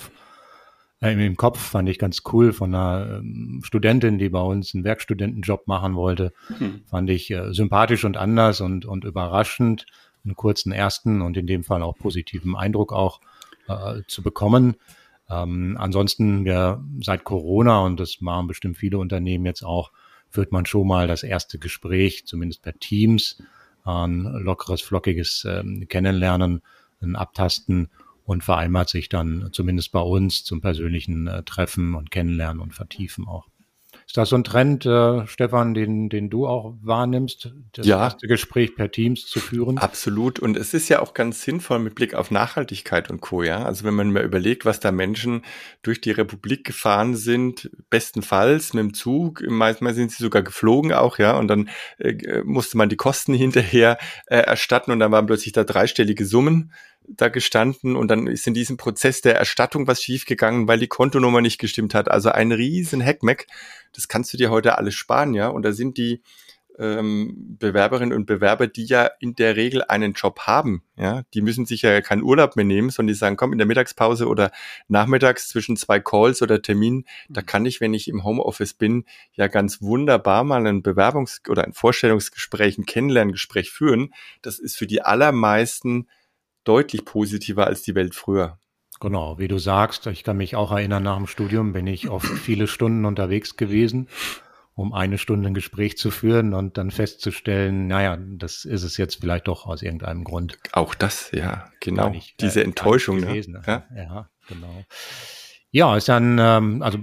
im Kopf, fand ich ganz cool, von einer Studentin, die bei uns einen Werkstudentenjob machen wollte. Fand ich sympathisch und anders und überraschend, einen kurzen ersten und in dem Fall auch positiven Eindruck auch zu bekommen. Ansonsten, seit Corona, und das machen bestimmt viele Unternehmen jetzt auch, führt man schon mal das erste Gespräch, zumindest per Teams, ein lockeres, flockiges Kennenlernen, ein Abtasten und vereinbart sich dann zumindest bei uns zum persönlichen Treffen und Kennenlernen und Vertiefen auch. Ist das so ein Trend, Stefan, den du auch wahrnimmst, das erste Gespräch per Teams zu führen? Absolut. Und es ist ja auch ganz sinnvoll mit Blick auf Nachhaltigkeit und Co. Ja, also wenn man mal überlegt, was da Menschen durch die Republik gefahren sind, bestenfalls mit dem Zug, manchmal sind sie sogar geflogen auch, ja, und dann musste man die Kosten hinterher erstatten und dann waren plötzlich da dreistellige Summen da gestanden und dann ist in diesem Prozess der Erstattung was schiefgegangen, weil die Kontonummer nicht gestimmt hat. Also ein riesen Hackmack. Das kannst du dir heute alles sparen, ja. Und da sind die Bewerberinnen und Bewerber, die ja in der Regel einen Job haben, ja, die müssen sich ja keinen Urlaub mehr nehmen, sondern die sagen, komm, in der Mittagspause oder nachmittags zwischen 2 Calls oder Terminen, da kann ich, wenn ich im Homeoffice bin, ja ganz wunderbar mal ein oder ein Vorstellungsgespräch, ein Kennenlerngespräch führen. Das ist für die allermeisten deutlich positiver als die Welt früher. Genau, wie du sagst, ich kann mich auch erinnern, nach dem Studium bin ich oft viele Stunden unterwegs gewesen, um 1 Stunde ein Gespräch zu führen und dann festzustellen, naja, das ist es jetzt vielleicht doch aus irgendeinem Grund. Auch das, ja, genau. Diese Enttäuschung. Gewesen, ne? Ja, genau. Ja, ist dann, also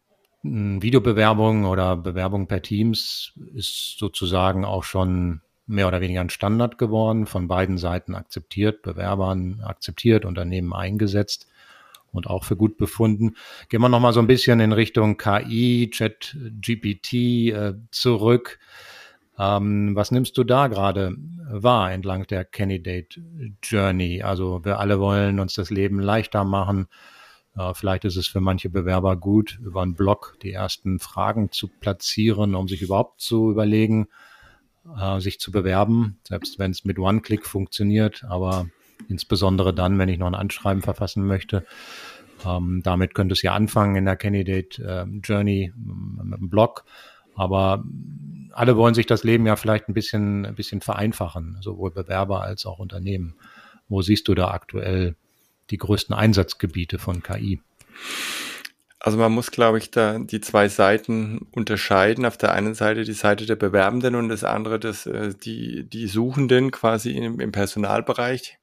Videobewerbung oder Bewerbung per Teams ist sozusagen auch schon mehr oder weniger ein Standard geworden, von beiden Seiten akzeptiert, Bewerbern akzeptiert, Unternehmen eingesetzt und auch für gut befunden. Gehen wir nochmal so ein bisschen in Richtung KI, ChatGPT zurück. Was nimmst du da gerade wahr entlang der Candidate Journey? Also wir alle wollen uns das Leben leichter machen. Vielleicht ist es für manche Bewerber gut, über einen Blog die ersten Fragen zu platzieren, um sich überhaupt zu überlegen, sich zu bewerben, selbst wenn es mit One-Click funktioniert, aber insbesondere dann, wenn ich noch ein Anschreiben verfassen möchte. Damit könnte es ja anfangen in der Candidate Journey mit einem Blog, aber alle wollen sich das Leben ja vielleicht ein bisschen vereinfachen, sowohl Bewerber als auch Unternehmen. Wo siehst du da aktuell die größten Einsatzgebiete von KI? Also man muss, glaube ich, da die 2 Seiten unterscheiden. Auf der einen Seite die Seite der Bewerbenden und das andere die Suchenden quasi im Personalbereich.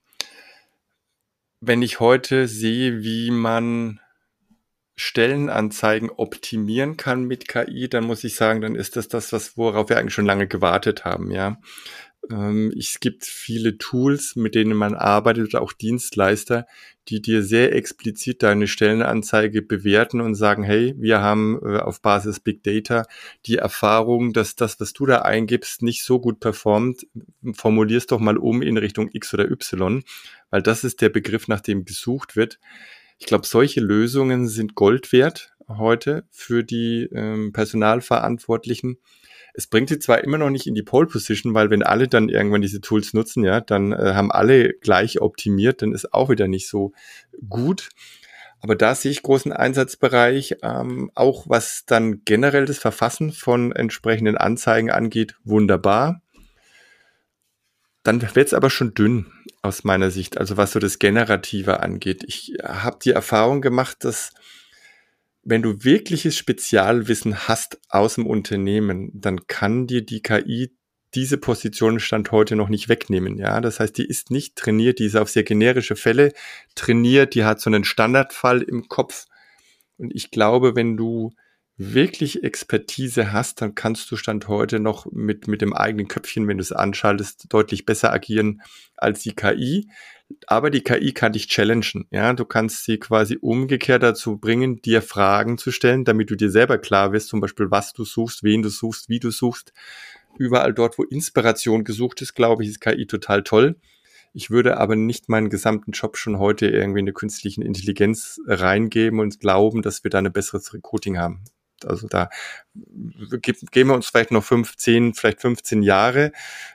Wenn ich heute sehe, wie man Stellenanzeigen optimieren kann mit KI, dann muss ich sagen, dann ist das, worauf wir eigentlich schon lange gewartet haben, ja. Es gibt viele Tools, mit denen man arbeitet, oder auch Dienstleister, die dir sehr explizit deine Stellenanzeige bewerten und sagen, hey, wir haben auf Basis Big Data die Erfahrung, dass das, was du da eingibst, nicht so gut performt. Formulier's doch mal um in Richtung X oder Y, weil das ist der Begriff, nach dem gesucht wird. Ich glaube, solche Lösungen sind Gold wert heute für die Personalverantwortlichen. Es bringt sie zwar immer noch nicht in die Pole Position, weil wenn alle dann irgendwann diese Tools nutzen, ja, dann haben alle gleich optimiert, dann ist auch wieder nicht so gut. Aber da sehe ich großen Einsatzbereich, auch was dann generell das Verfassen von entsprechenden Anzeigen angeht, wunderbar. Dann wird es aber schon dünn aus meiner Sicht, also was so das Generative angeht. Ich habe die Erfahrung gemacht, dass wenn du wirkliches Spezialwissen hast aus dem Unternehmen, dann kann dir die KI diese Position Stand heute noch nicht wegnehmen. Ja, das heißt, die ist nicht trainiert, die ist auf sehr generische Fälle trainiert, die hat so einen Standardfall im Kopf. Und ich glaube, wenn du wirklich Expertise hast, dann kannst du Stand heute noch mit dem eigenen Köpfchen, wenn du es anschaltest, deutlich besser agieren als die KI. Aber die KI kann dich challengen. Ja, du kannst sie quasi umgekehrt dazu bringen, dir Fragen zu stellen, damit du dir selber klar wirst, zum Beispiel, was du suchst, wen du suchst, wie du suchst. Überall dort, wo Inspiration gesucht ist, glaube ich, ist KI total toll. Ich würde aber nicht meinen gesamten Job schon heute irgendwie in eine künstliche Intelligenz reingeben und glauben, dass wir da ein besseres Recruiting haben. Also da geben wir uns vielleicht noch 15 Jahre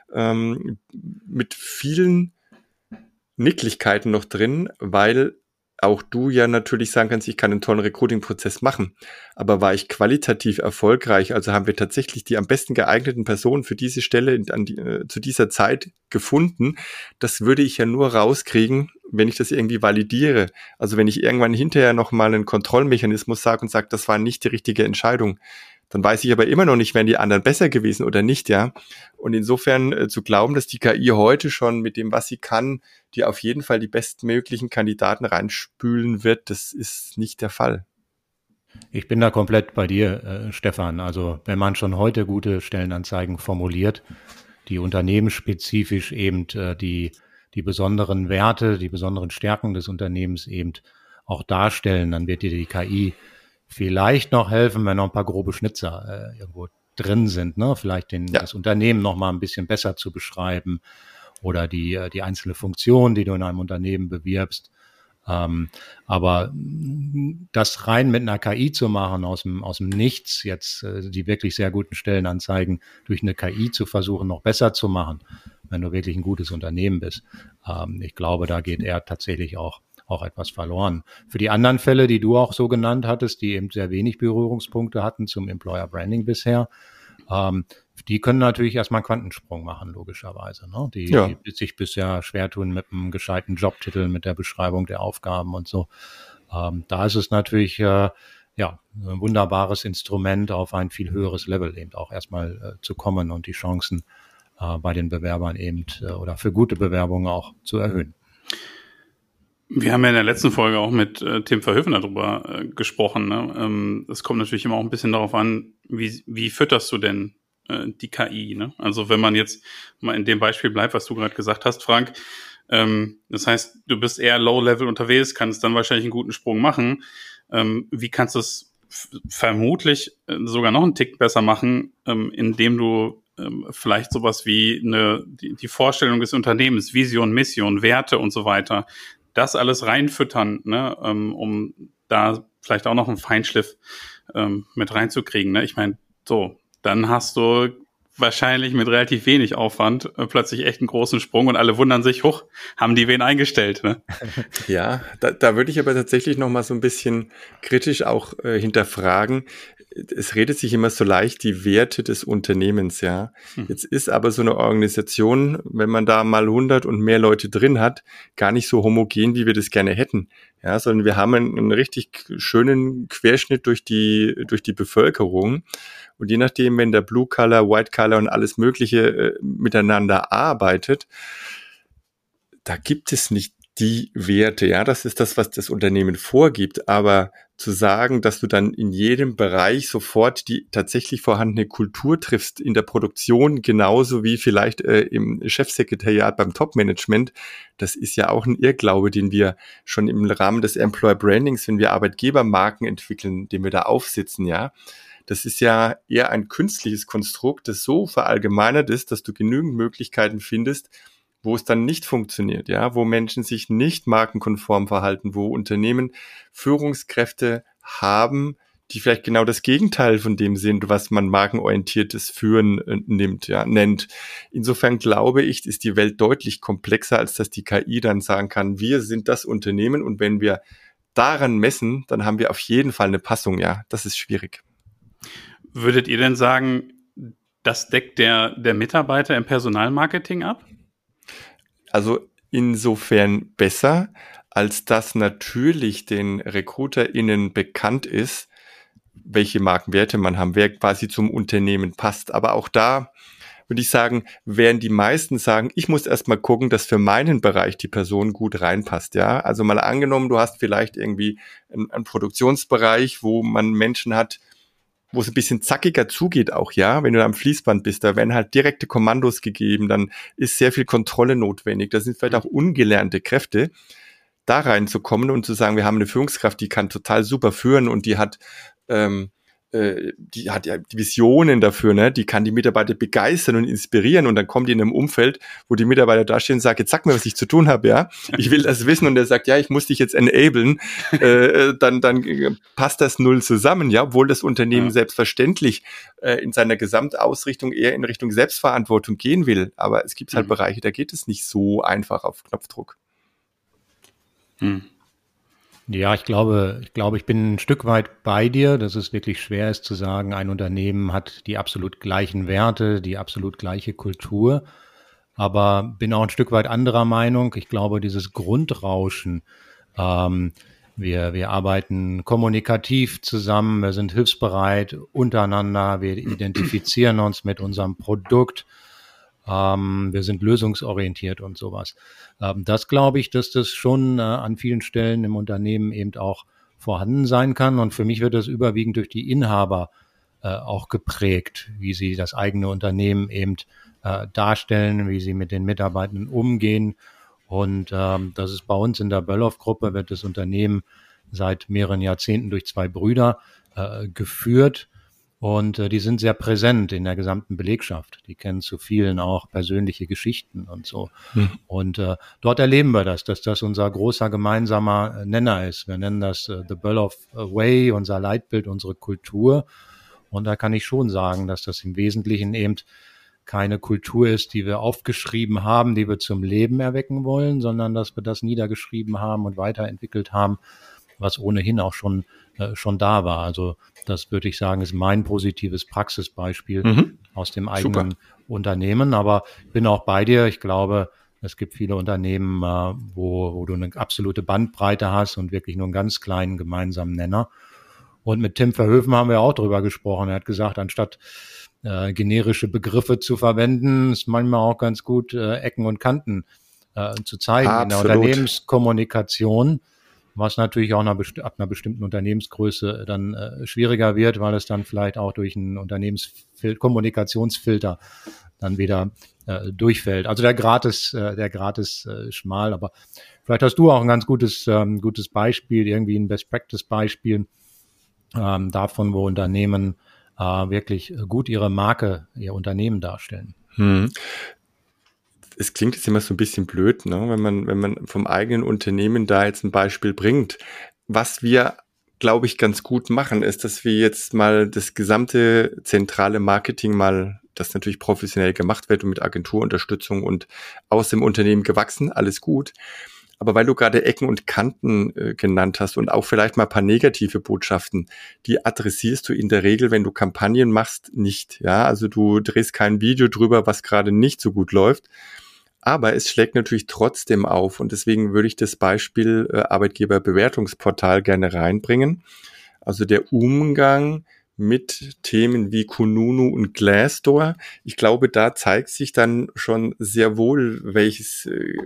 mit vielen Nicklichkeiten noch drin, weil auch du ja natürlich sagen kannst, ich kann einen tollen Recruiting-Prozess machen. Aber war ich qualitativ erfolgreich, also haben wir tatsächlich die am besten geeigneten Personen für diese Stelle zu dieser Zeit gefunden, das würde ich ja nur rauskriegen, wenn ich das irgendwie validiere. Also wenn ich irgendwann hinterher nochmal einen Kontrollmechanismus sage und sage, das war nicht die richtige Entscheidung, dann weiß ich aber immer noch nicht, wären die anderen besser gewesen oder nicht, ja. Und insofern zu glauben, dass die KI heute schon mit dem, was sie kann, die auf jeden Fall die bestmöglichen Kandidaten reinspülen wird, das ist nicht der Fall. Ich bin da komplett bei dir, Stefan. Also wenn man schon heute gute Stellenanzeigen formuliert, die unternehmensspezifisch eben die besonderen Werte, die besonderen Stärken des Unternehmens eben auch darstellen, dann wird dir die KI vielleicht noch helfen, wenn noch ein paar grobe Schnitzer irgendwo drin sind, ne? Vielleicht das Unternehmen noch mal ein bisschen besser zu beschreiben oder die einzelne Funktion, die du in einem Unternehmen bewirbst. Aber das rein mit einer KI zu machen, aus dem Nichts jetzt die wirklich sehr guten Stellenanzeigen durch eine KI zu versuchen, noch besser zu machen, wenn du wirklich ein gutes Unternehmen bist. Ich glaube, da geht eher tatsächlich auch etwas verloren. Für die anderen Fälle, die du auch so genannt hattest, die eben sehr wenig Berührungspunkte hatten zum Employer Branding bisher, die können natürlich erstmal einen Quantensprung machen, logischerweise, ne? Die sich bisher schwer tun mit einem gescheiten Jobtitel, mit der Beschreibung der Aufgaben und so. Da ist es natürlich ein wunderbares Instrument, auf ein viel höheres Level eben auch erstmal zu kommen und die Chancen bei den Bewerbern eben oder für gute Bewerbungen auch zu erhöhen. Wir haben ja in der letzten Folge auch mit Tim Verhoeven darüber gesprochen. Ne? Es kommt natürlich immer auch ein bisschen darauf an, wie fütterst du denn die KI? Ne? Also wenn man jetzt mal in dem Beispiel bleibt, was du gerade gesagt hast, Frank, das heißt, du bist eher Low-Level unterwegs, kannst dann wahrscheinlich einen guten Sprung machen. Wie kannst du es vermutlich sogar noch einen Tick besser machen, indem du vielleicht sowas wie die Vorstellung des Unternehmens, Vision, Mission, Werte und so weiter, das alles reinfüttern, ne, um da vielleicht auch noch einen Feinschliff mit reinzukriegen. Ne? Ich meine, dann hast du wahrscheinlich mit relativ wenig Aufwand plötzlich echt einen großen Sprung und alle wundern sich, haben die wen eingestellt? Ne? Ja, da würde ich aber tatsächlich noch mal so ein bisschen kritisch auch hinterfragen. Es redet sich immer so leicht die Werte des Unternehmens, ja. Jetzt ist aber so eine Organisation, wenn man da mal 100 und mehr Leute drin hat, gar nicht so homogen, wie wir das gerne hätten. Ja, sondern wir haben einen richtig schönen Querschnitt durch die Bevölkerung. Und je nachdem, wenn der Blue Collar, White Collar und alles Mögliche miteinander arbeitet, da gibt es nicht die Werte, ja, das ist das, was das Unternehmen vorgibt, aber zu sagen, dass du dann in jedem Bereich sofort die tatsächlich vorhandene Kultur triffst, in der Produktion genauso wie vielleicht im Chefsekretariat beim Top-Management, das ist ja auch ein Irrglaube, den wir schon im Rahmen des Employer Brandings, wenn wir Arbeitgebermarken entwickeln, den wir da aufsitzen, ja, das ist ja eher ein künstliches Konstrukt, das so verallgemeinert ist, dass du genügend Möglichkeiten findest, wo es dann nicht funktioniert, ja, wo Menschen sich nicht markenkonform verhalten, wo Unternehmen Führungskräfte haben, die vielleicht genau das Gegenteil von dem sind, was man markenorientiertes Führen nennt. Insofern glaube ich, ist die Welt deutlich komplexer, als dass die KI dann sagen kann, wir sind das Unternehmen und wenn wir daran messen, dann haben wir auf jeden Fall eine Passung, ja, das ist schwierig. Würdet ihr denn sagen, das deckt der Mitarbeiter im Personalmarketing ab? Also insofern besser, als dass natürlich den RecruiterInnen bekannt ist, welche Markenwerte man haben, wer quasi zum Unternehmen passt. Aber auch da würde ich sagen, werden die meisten sagen, ich muss erstmal gucken, dass für meinen Bereich die Person gut reinpasst. Ja, also mal angenommen, du hast vielleicht irgendwie einen Produktionsbereich, wo man Menschen hat, wo es ein bisschen zackiger zugeht auch, ja, wenn du da am Fließband bist, da werden halt direkte Kommandos gegeben, dann ist sehr viel Kontrolle notwendig, da sind vielleicht auch ungelernte Kräfte, da reinzukommen und zu sagen, wir haben eine Führungskraft, die kann total super führen und die hat ja die Visionen dafür, ne? Die kann die Mitarbeiter begeistern und inspirieren und dann kommen die in einem Umfeld, wo die Mitarbeiter da stehen und sagen, jetzt sag mir, was ich zu tun habe, ja? Ich will das wissen und der sagt, ja, ich muss dich jetzt enablen, dann passt das null zusammen, ja, obwohl das Unternehmen selbstverständlich in seiner Gesamtausrichtung eher in Richtung Selbstverantwortung gehen will, aber es gibt halt Bereiche, da geht es nicht so einfach auf Knopfdruck. Ja, ich glaube, ich bin ein Stück weit bei dir, dass es wirklich schwer ist zu sagen, ein Unternehmen hat die absolut gleichen Werte, die absolut gleiche Kultur, aber bin auch ein Stück weit anderer Meinung. Ich glaube, dieses Grundrauschen, wir arbeiten kommunikativ zusammen, wir sind hilfsbereit untereinander, wir identifizieren uns mit unserem Produkt, wir sind lösungsorientiert und sowas. Das glaube ich, dass das schon an vielen Stellen im Unternehmen eben auch vorhanden sein kann. Und für mich wird das überwiegend durch die Inhaber auch geprägt, wie sie das eigene Unternehmen eben darstellen, wie sie mit den Mitarbeitenden umgehen. Und das ist bei uns in der Böllhoff-Gruppe, wird das Unternehmen seit mehreren Jahrzehnten durch 2 Brüder geführt. Und die sind sehr präsent in der gesamten Belegschaft. Die kennen zu vielen auch persönliche Geschichten und so. Und dort erleben wir das, dass das unser großer gemeinsamer Nenner ist. Wir nennen das The Böllhoff Way, unser Leitbild, unsere Kultur. Und da kann ich schon sagen, dass das im Wesentlichen eben keine Kultur ist, die wir aufgeschrieben haben, die wir zum Leben erwecken wollen, sondern dass wir das niedergeschrieben haben und weiterentwickelt haben, was ohnehin auch schon da war. Also das würde ich sagen, ist mein positives Praxisbeispiel aus dem eigenen Unternehmen. Aber ich bin auch bei dir. Ich glaube, es gibt viele Unternehmen, wo du eine absolute Bandbreite hast und wirklich nur einen ganz kleinen gemeinsamen Nenner. Und mit Tim Verhoeven haben wir auch drüber gesprochen. Er hat gesagt, anstatt generische Begriffe zu verwenden, ist manchmal auch ganz gut, Ecken und Kanten zu zeigen. Absolut. In der Unternehmenskommunikation, was natürlich auch ab einer bestimmten Unternehmensgröße dann schwieriger wird, weil es dann vielleicht auch durch einen Kommunikationsfilter dann wieder durchfällt. Also der Grat ist schmal, aber vielleicht hast du auch ein ganz gutes Beispiel, irgendwie ein Best-Practice-Beispiel davon, wo Unternehmen wirklich gut ihre Marke, ihr Unternehmen darstellen. Es klingt jetzt immer so ein bisschen blöd, ne? Wenn man vom eigenen Unternehmen da jetzt ein Beispiel bringt. Was wir, glaube ich, ganz gut machen, ist, dass wir jetzt mal das gesamte zentrale Marketing mal, das natürlich professionell gemacht wird und mit Agenturunterstützung und aus dem Unternehmen gewachsen, alles gut. Aber weil du gerade Ecken und Kanten genannt hast und auch vielleicht mal ein paar negative Botschaften, die adressierst du in der Regel, wenn du Kampagnen machst, nicht. Ja, also du drehst kein Video drüber, was gerade nicht so gut läuft. Aber es schlägt natürlich trotzdem auf. Und deswegen würde ich das Beispiel Arbeitgeberbewertungsportal gerne reinbringen. Also der Umgang mit Themen wie Kununu und Glassdoor. Ich glaube, da zeigt sich dann schon sehr wohl, welches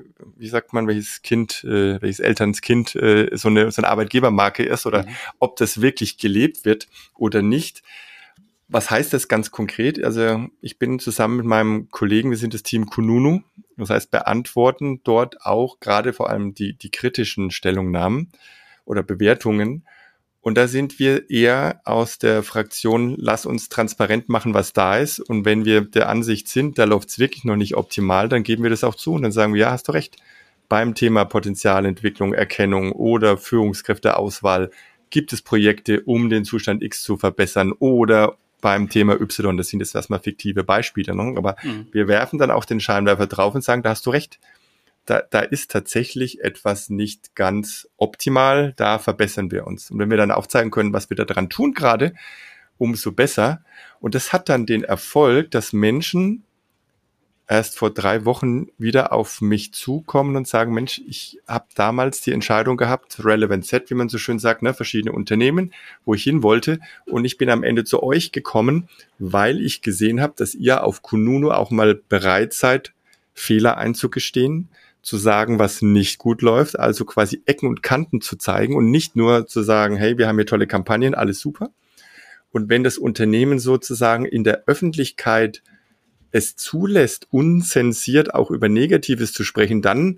Elternskind so eine Arbeitgebermarke ist oder ob das wirklich gelebt wird oder nicht. Was heißt das ganz konkret? Also ich bin zusammen mit meinem Kollegen, wir sind das Team Kununu, das heißt beantworten dort auch gerade vor allem die kritischen Stellungnahmen oder Bewertungen. Und da sind wir eher aus der Fraktion, lass uns transparent machen, was da ist. Und wenn wir der Ansicht sind, da läuft es wirklich noch nicht optimal, dann geben wir das auch zu. Und dann sagen wir, ja, hast du recht. Beim Thema Potenzialentwicklung, Erkennung oder Führungskräfteauswahl gibt es Projekte, um den Zustand X zu verbessern oder beim Thema Y. Das sind jetzt erstmal fiktive Beispiele, ne? Aber wir werfen dann auch den Scheinwerfer drauf und sagen, da hast du recht. Da ist tatsächlich etwas nicht ganz optimal, da verbessern wir uns. Und wenn wir dann aufzeigen können, was wir da dran tun gerade, umso besser. Und das hat dann den Erfolg, dass Menschen erst vor 3 Wochen wieder auf mich zukommen und sagen, Mensch, ich habe damals die Entscheidung gehabt, Relevant Set, wie man so schön sagt, ne, verschiedene Unternehmen, wo ich hin wollte. Und ich bin am Ende zu euch gekommen, weil ich gesehen habe, dass ihr auf Kununu auch mal bereit seid, Fehler einzugestehen, zu sagen, was nicht gut läuft, also quasi Ecken und Kanten zu zeigen und nicht nur zu sagen, hey, wir haben hier tolle Kampagnen, alles super. Und wenn das Unternehmen sozusagen in der Öffentlichkeit es zulässt, unzensiert auch über Negatives zu sprechen, dann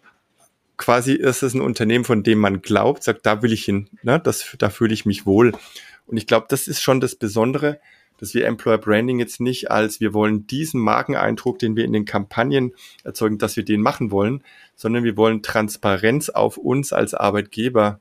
quasi ist es ein Unternehmen, von dem man glaubt, sagt, da will ich hin, ne? Da fühle ich mich wohl. Und ich glaube, das ist schon das Besondere, dass wir Employer Branding jetzt nicht als wir wollen diesen Markeneindruck, den wir in den Kampagnen erzeugen, dass wir den machen wollen, sondern wir wollen Transparenz auf uns als Arbeitgeber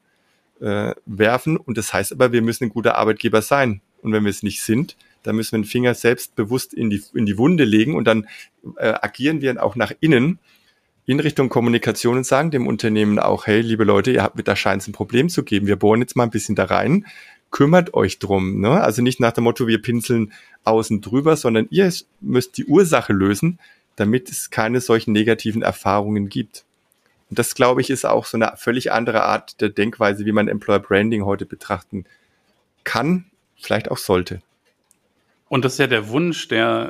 werfen. Und das heißt aber, wir müssen ein guter Arbeitgeber sein. Und wenn wir es nicht sind, dann müssen wir den Finger selbstbewusst in die Wunde legen und dann agieren wir auch nach innen in Richtung Kommunikation und sagen dem Unternehmen auch, hey, liebe Leute, da scheint es ein Problem zu geben. Wir bohren jetzt mal ein bisschen da rein. Kümmert euch drum, ne? Also nicht nach dem Motto, wir pinseln außen drüber, sondern ihr müsst die Ursache lösen, damit es keine solchen negativen Erfahrungen gibt. Und das, glaube ich, ist auch so eine völlig andere Art der Denkweise, wie man Employer Branding heute betrachten kann, vielleicht auch sollte. Und das ist ja der Wunsch,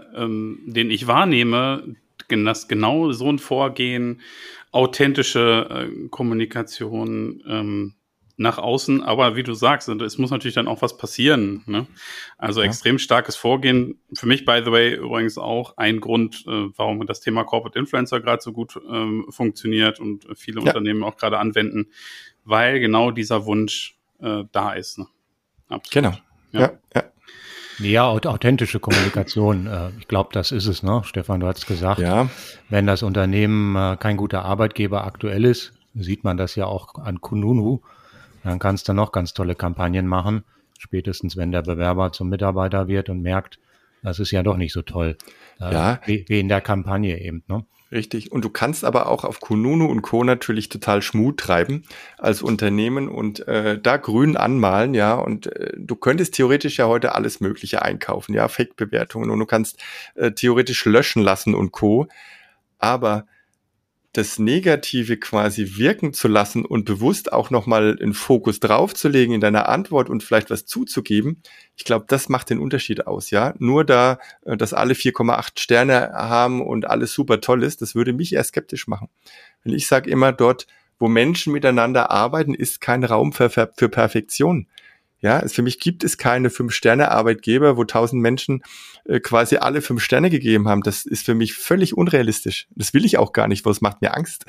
den ich wahrnehme, dass genau so ein Vorgehen, authentische Kommunikation, nach außen, aber wie du sagst, es muss natürlich dann auch was passieren. Ne? Also extrem starkes Vorgehen. Für mich, by the way, übrigens auch ein Grund, warum das Thema Corporate Influencer gerade so gut funktioniert und viele Unternehmen auch gerade anwenden, weil genau dieser Wunsch da ist. Ne? Genau. Ja. Ja, authentische Kommunikation. Ich glaube, das ist es, ne? Stefan, du hast gesagt, wenn das Unternehmen kein guter Arbeitgeber aktuell ist, sieht man das ja auch an Kununu, dann kannst du noch ganz tolle Kampagnen machen, spätestens wenn der Bewerber zum Mitarbeiter wird und merkt, das ist ja doch nicht so toll, wie in der Kampagne eben, ne? Richtig. Und du kannst aber auch auf Kununu und Co. natürlich total Schmut treiben als Unternehmen und da grün anmalen, ja. Und du könntest theoretisch ja heute alles Mögliche einkaufen, ja, Fake-Bewertungen und du kannst theoretisch löschen lassen und Co. Aber das Negative quasi wirken zu lassen und bewusst auch nochmal einen Fokus draufzulegen in deiner Antwort und vielleicht was zuzugeben, ich glaube, das macht den Unterschied aus, ja. Nur da, dass alle 4,8 Sterne haben und alles super toll ist, das würde mich eher skeptisch machen. Weil ich sage immer, dort, wo Menschen miteinander arbeiten, ist kein Raum für Perfektion. Ja, für mich gibt es keine 5-Sterne-Arbeitgeber, wo 1000 Menschen quasi alle 5 Sterne gegeben haben. Das ist für mich völlig unrealistisch. Das will ich auch gar nicht, weil es macht mir Angst.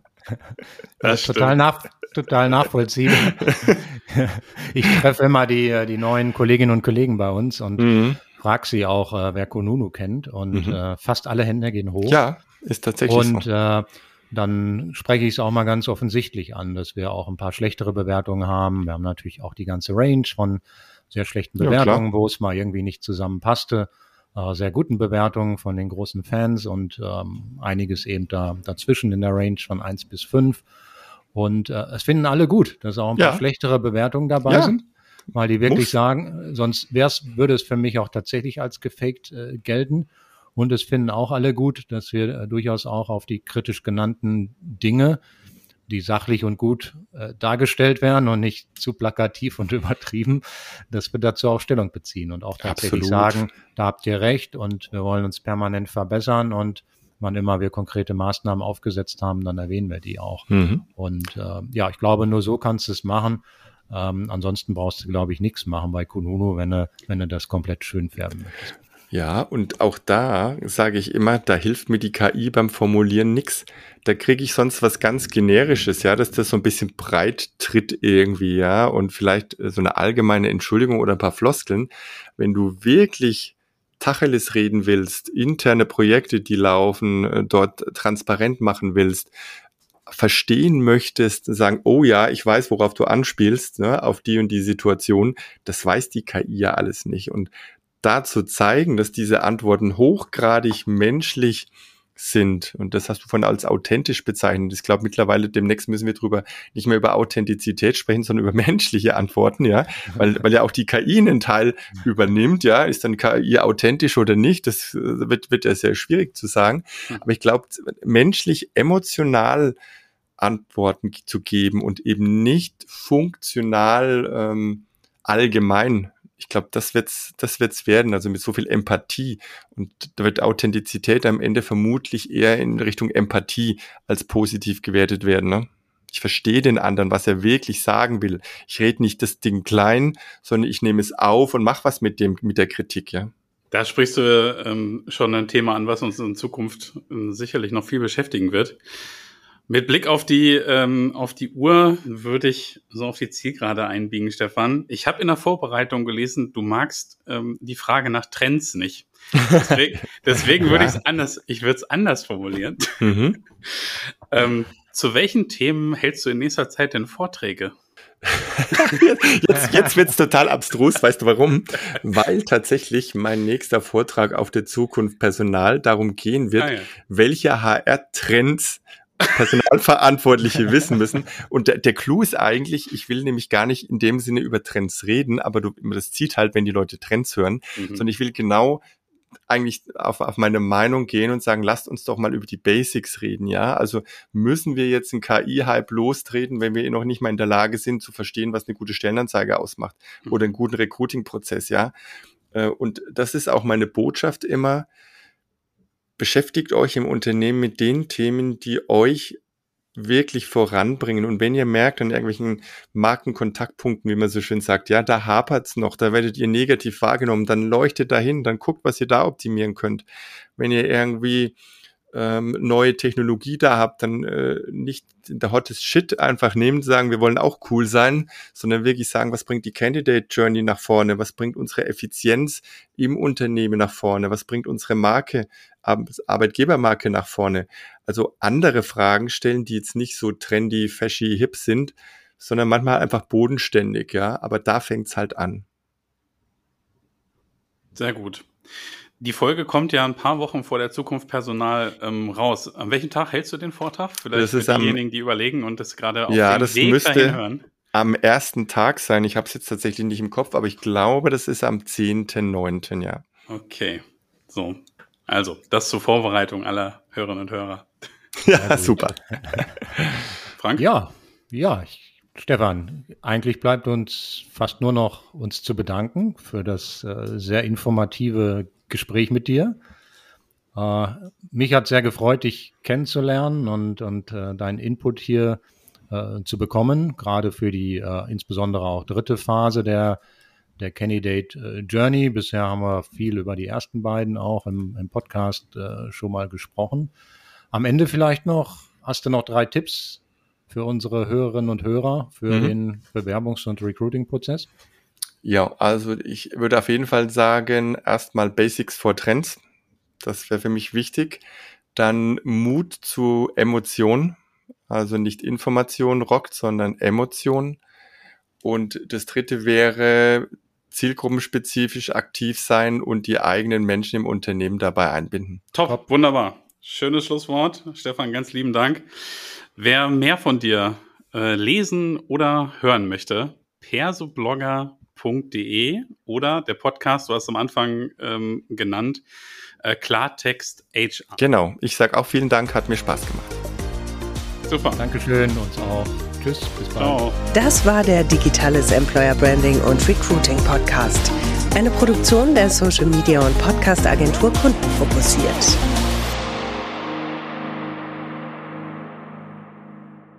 Das ist total nachvollziehbar. Ich treffe immer die neuen Kolleginnen und Kollegen bei uns und frage sie auch, wer Kununu kennt. Und fast alle Hände gehen hoch. Ja, ist tatsächlich so. Dann spreche ich es auch mal ganz offensichtlich an, dass wir auch ein paar schlechtere Bewertungen haben. Wir haben natürlich auch die ganze Range von sehr schlechten Bewertungen, wo es mal irgendwie nicht zusammenpasste, sehr guten Bewertungen von den großen Fans und einiges eben dazwischen in der Range von 1 bis 5. Und es finden alle gut, dass auch ein paar schlechtere Bewertungen dabei sind, weil die wirklich sagen, sonst würde es für mich auch tatsächlich als gefaked gelten. Und es finden auch alle gut, dass wir durchaus auch auf die kritisch genannten Dinge, die sachlich und gut dargestellt werden und nicht zu plakativ und übertrieben, dass wir dazu auch Stellung beziehen und auch tatsächlich sagen, da habt ihr recht und wir wollen uns permanent verbessern und wann immer wir konkrete Maßnahmen aufgesetzt haben, dann erwähnen wir die auch. Und ich glaube, nur so kannst du es machen. Ansonsten brauchst du, glaube ich, nichts machen bei Kununu, wenn du das komplett schön färben möchtest. Ja, und auch da sage ich immer, da hilft mir die KI beim Formulieren nix. Da kriege ich sonst was ganz Generisches, ja, dass das so ein bisschen breit tritt irgendwie, ja, und vielleicht so eine allgemeine Entschuldigung oder ein paar Floskeln. Wenn du wirklich Tacheles reden willst, interne Projekte, die laufen, dort transparent machen willst, verstehen möchtest, sagen, oh ja, ich weiß, worauf du anspielst, ne, auf die und die Situation, das weiß die KI ja alles nicht. Und dazu zeigen, dass diese Antworten hochgradig menschlich sind. Und das hast du von als authentisch bezeichnet. Ich glaube, mittlerweile demnächst müssen wir nicht mehr über Authentizität sprechen, sondern über menschliche Antworten, ja. Weil ja auch die KI einen Teil übernimmt, ja. Ist dann KI authentisch oder nicht? Das wird ja sehr schwierig zu sagen. Aber ich glaube, menschlich, emotional Antworten zu geben und eben nicht funktional allgemein. Ich glaube, das wird's werden, also mit so viel Empathie. Und da wird Authentizität am Ende vermutlich eher in Richtung Empathie als positiv gewertet werden, ne? Ich verstehe den anderen, was er wirklich sagen will. Ich rede nicht das Ding klein, sondern ich nehme es auf und mache was mit der Kritik, ja. Da sprichst du schon ein Thema an, was uns in Zukunft sicherlich noch viel beschäftigen wird. Mit Blick auf die Uhr würde ich so auf die Zielgerade einbiegen, Stefan. Ich habe in der Vorbereitung gelesen, du magst die Frage nach Trends nicht. Deswegen würde ich würde es anders formulieren. Zu welchen Themen hältst du in nächster Zeit denn Vorträge? Jetzt wird's total abstrus, weißt du warum? Weil tatsächlich mein nächster Vortrag auf der Zukunft Personal darum gehen wird, welche HR-Trends Personalverantwortliche wissen müssen. Und der Clou ist eigentlich, ich will nämlich gar nicht in dem Sinne über Trends reden, aber das zieht halt, wenn die Leute Trends hören, sondern ich will genau eigentlich auf meine Meinung gehen und sagen, lasst uns doch mal über die Basics reden, ja. Also müssen wir jetzt einen KI-Hype lostreten, wenn wir noch nicht mal in der Lage sind zu verstehen, was eine gute Stellenanzeige ausmacht oder einen guten Recruiting-Prozess, ja. Und das ist auch meine Botschaft immer: Beschäftigt euch im Unternehmen mit den Themen, die euch wirklich voranbringen. Und wenn ihr merkt an irgendwelchen Markenkontaktpunkten, wie man so schön sagt, ja, da hapert's noch, da werdet ihr negativ wahrgenommen, dann leuchtet dahin, dann guckt, was ihr da optimieren könnt. Wenn ihr irgendwie neue Technologie da habt, dann nicht der hottest Shit einfach nehmen, sagen, wir wollen auch cool sein, sondern wirklich sagen, was bringt die Candidate Journey nach vorne, was bringt unsere Effizienz im Unternehmen nach vorne, was bringt unsere Marke, Arbeitgebermarke nach vorne. Also andere Fragen stellen, die jetzt nicht so trendy, fashy, hip sind, sondern manchmal einfach bodenständig, ja, aber da fängt's halt an. Sehr gut. Die Folge kommt ja ein paar Wochen vor der Zukunft Personal raus. An welchem Tag hältst du den Vortrag? Vielleicht das ist für diejenigen, die überlegen und das gerade auf ja, dem das Weg müsste dahin hören. Am ersten Tag sein. Ich habe es jetzt tatsächlich nicht im Kopf, aber ich glaube, das ist am 10.9., ja. Okay, so. Also, das zur Vorbereitung aller Hörerinnen und Hörer. Ja, super. Frank? Ja, Stefan, eigentlich bleibt uns fast nur noch uns zu bedanken für das sehr informative Gespräch mit dir. Mich hat sehr gefreut, dich kennenzulernen und deinen Input hier zu bekommen, gerade für die insbesondere auch dritte Phase der Candidate Journey. Bisher haben wir viel über die ersten beiden auch im Podcast schon mal gesprochen. Am Ende vielleicht hast du noch 3 Tipps für unsere Hörerinnen und Hörer für den Bewerbungs- und Recruiting-Prozess? Ja, also ich würde auf jeden Fall sagen, erstmal Basics vor Trends. Das wäre für mich wichtig. Dann Mut zu Emotionen. Also nicht Information rockt, sondern Emotion. Und das dritte wäre zielgruppenspezifisch aktiv sein und die eigenen Menschen im Unternehmen dabei einbinden. Top, wunderbar. Schönes Schlusswort. Stefan, ganz lieben Dank. Wer mehr von dir lesen oder hören möchte, persoblogger.de oder der Podcast, du hast am Anfang genannt, Klartext HR. Genau, ich sage auch vielen Dank, hat mir Spaß gemacht. Super. Dankeschön, uns auch. Tschüss, bis bald. Ciao. Das war der Digitales Employer Branding und Recruiting Podcast. Eine Produktion der Social Media und Podcast Agentur Kunden fokussiert.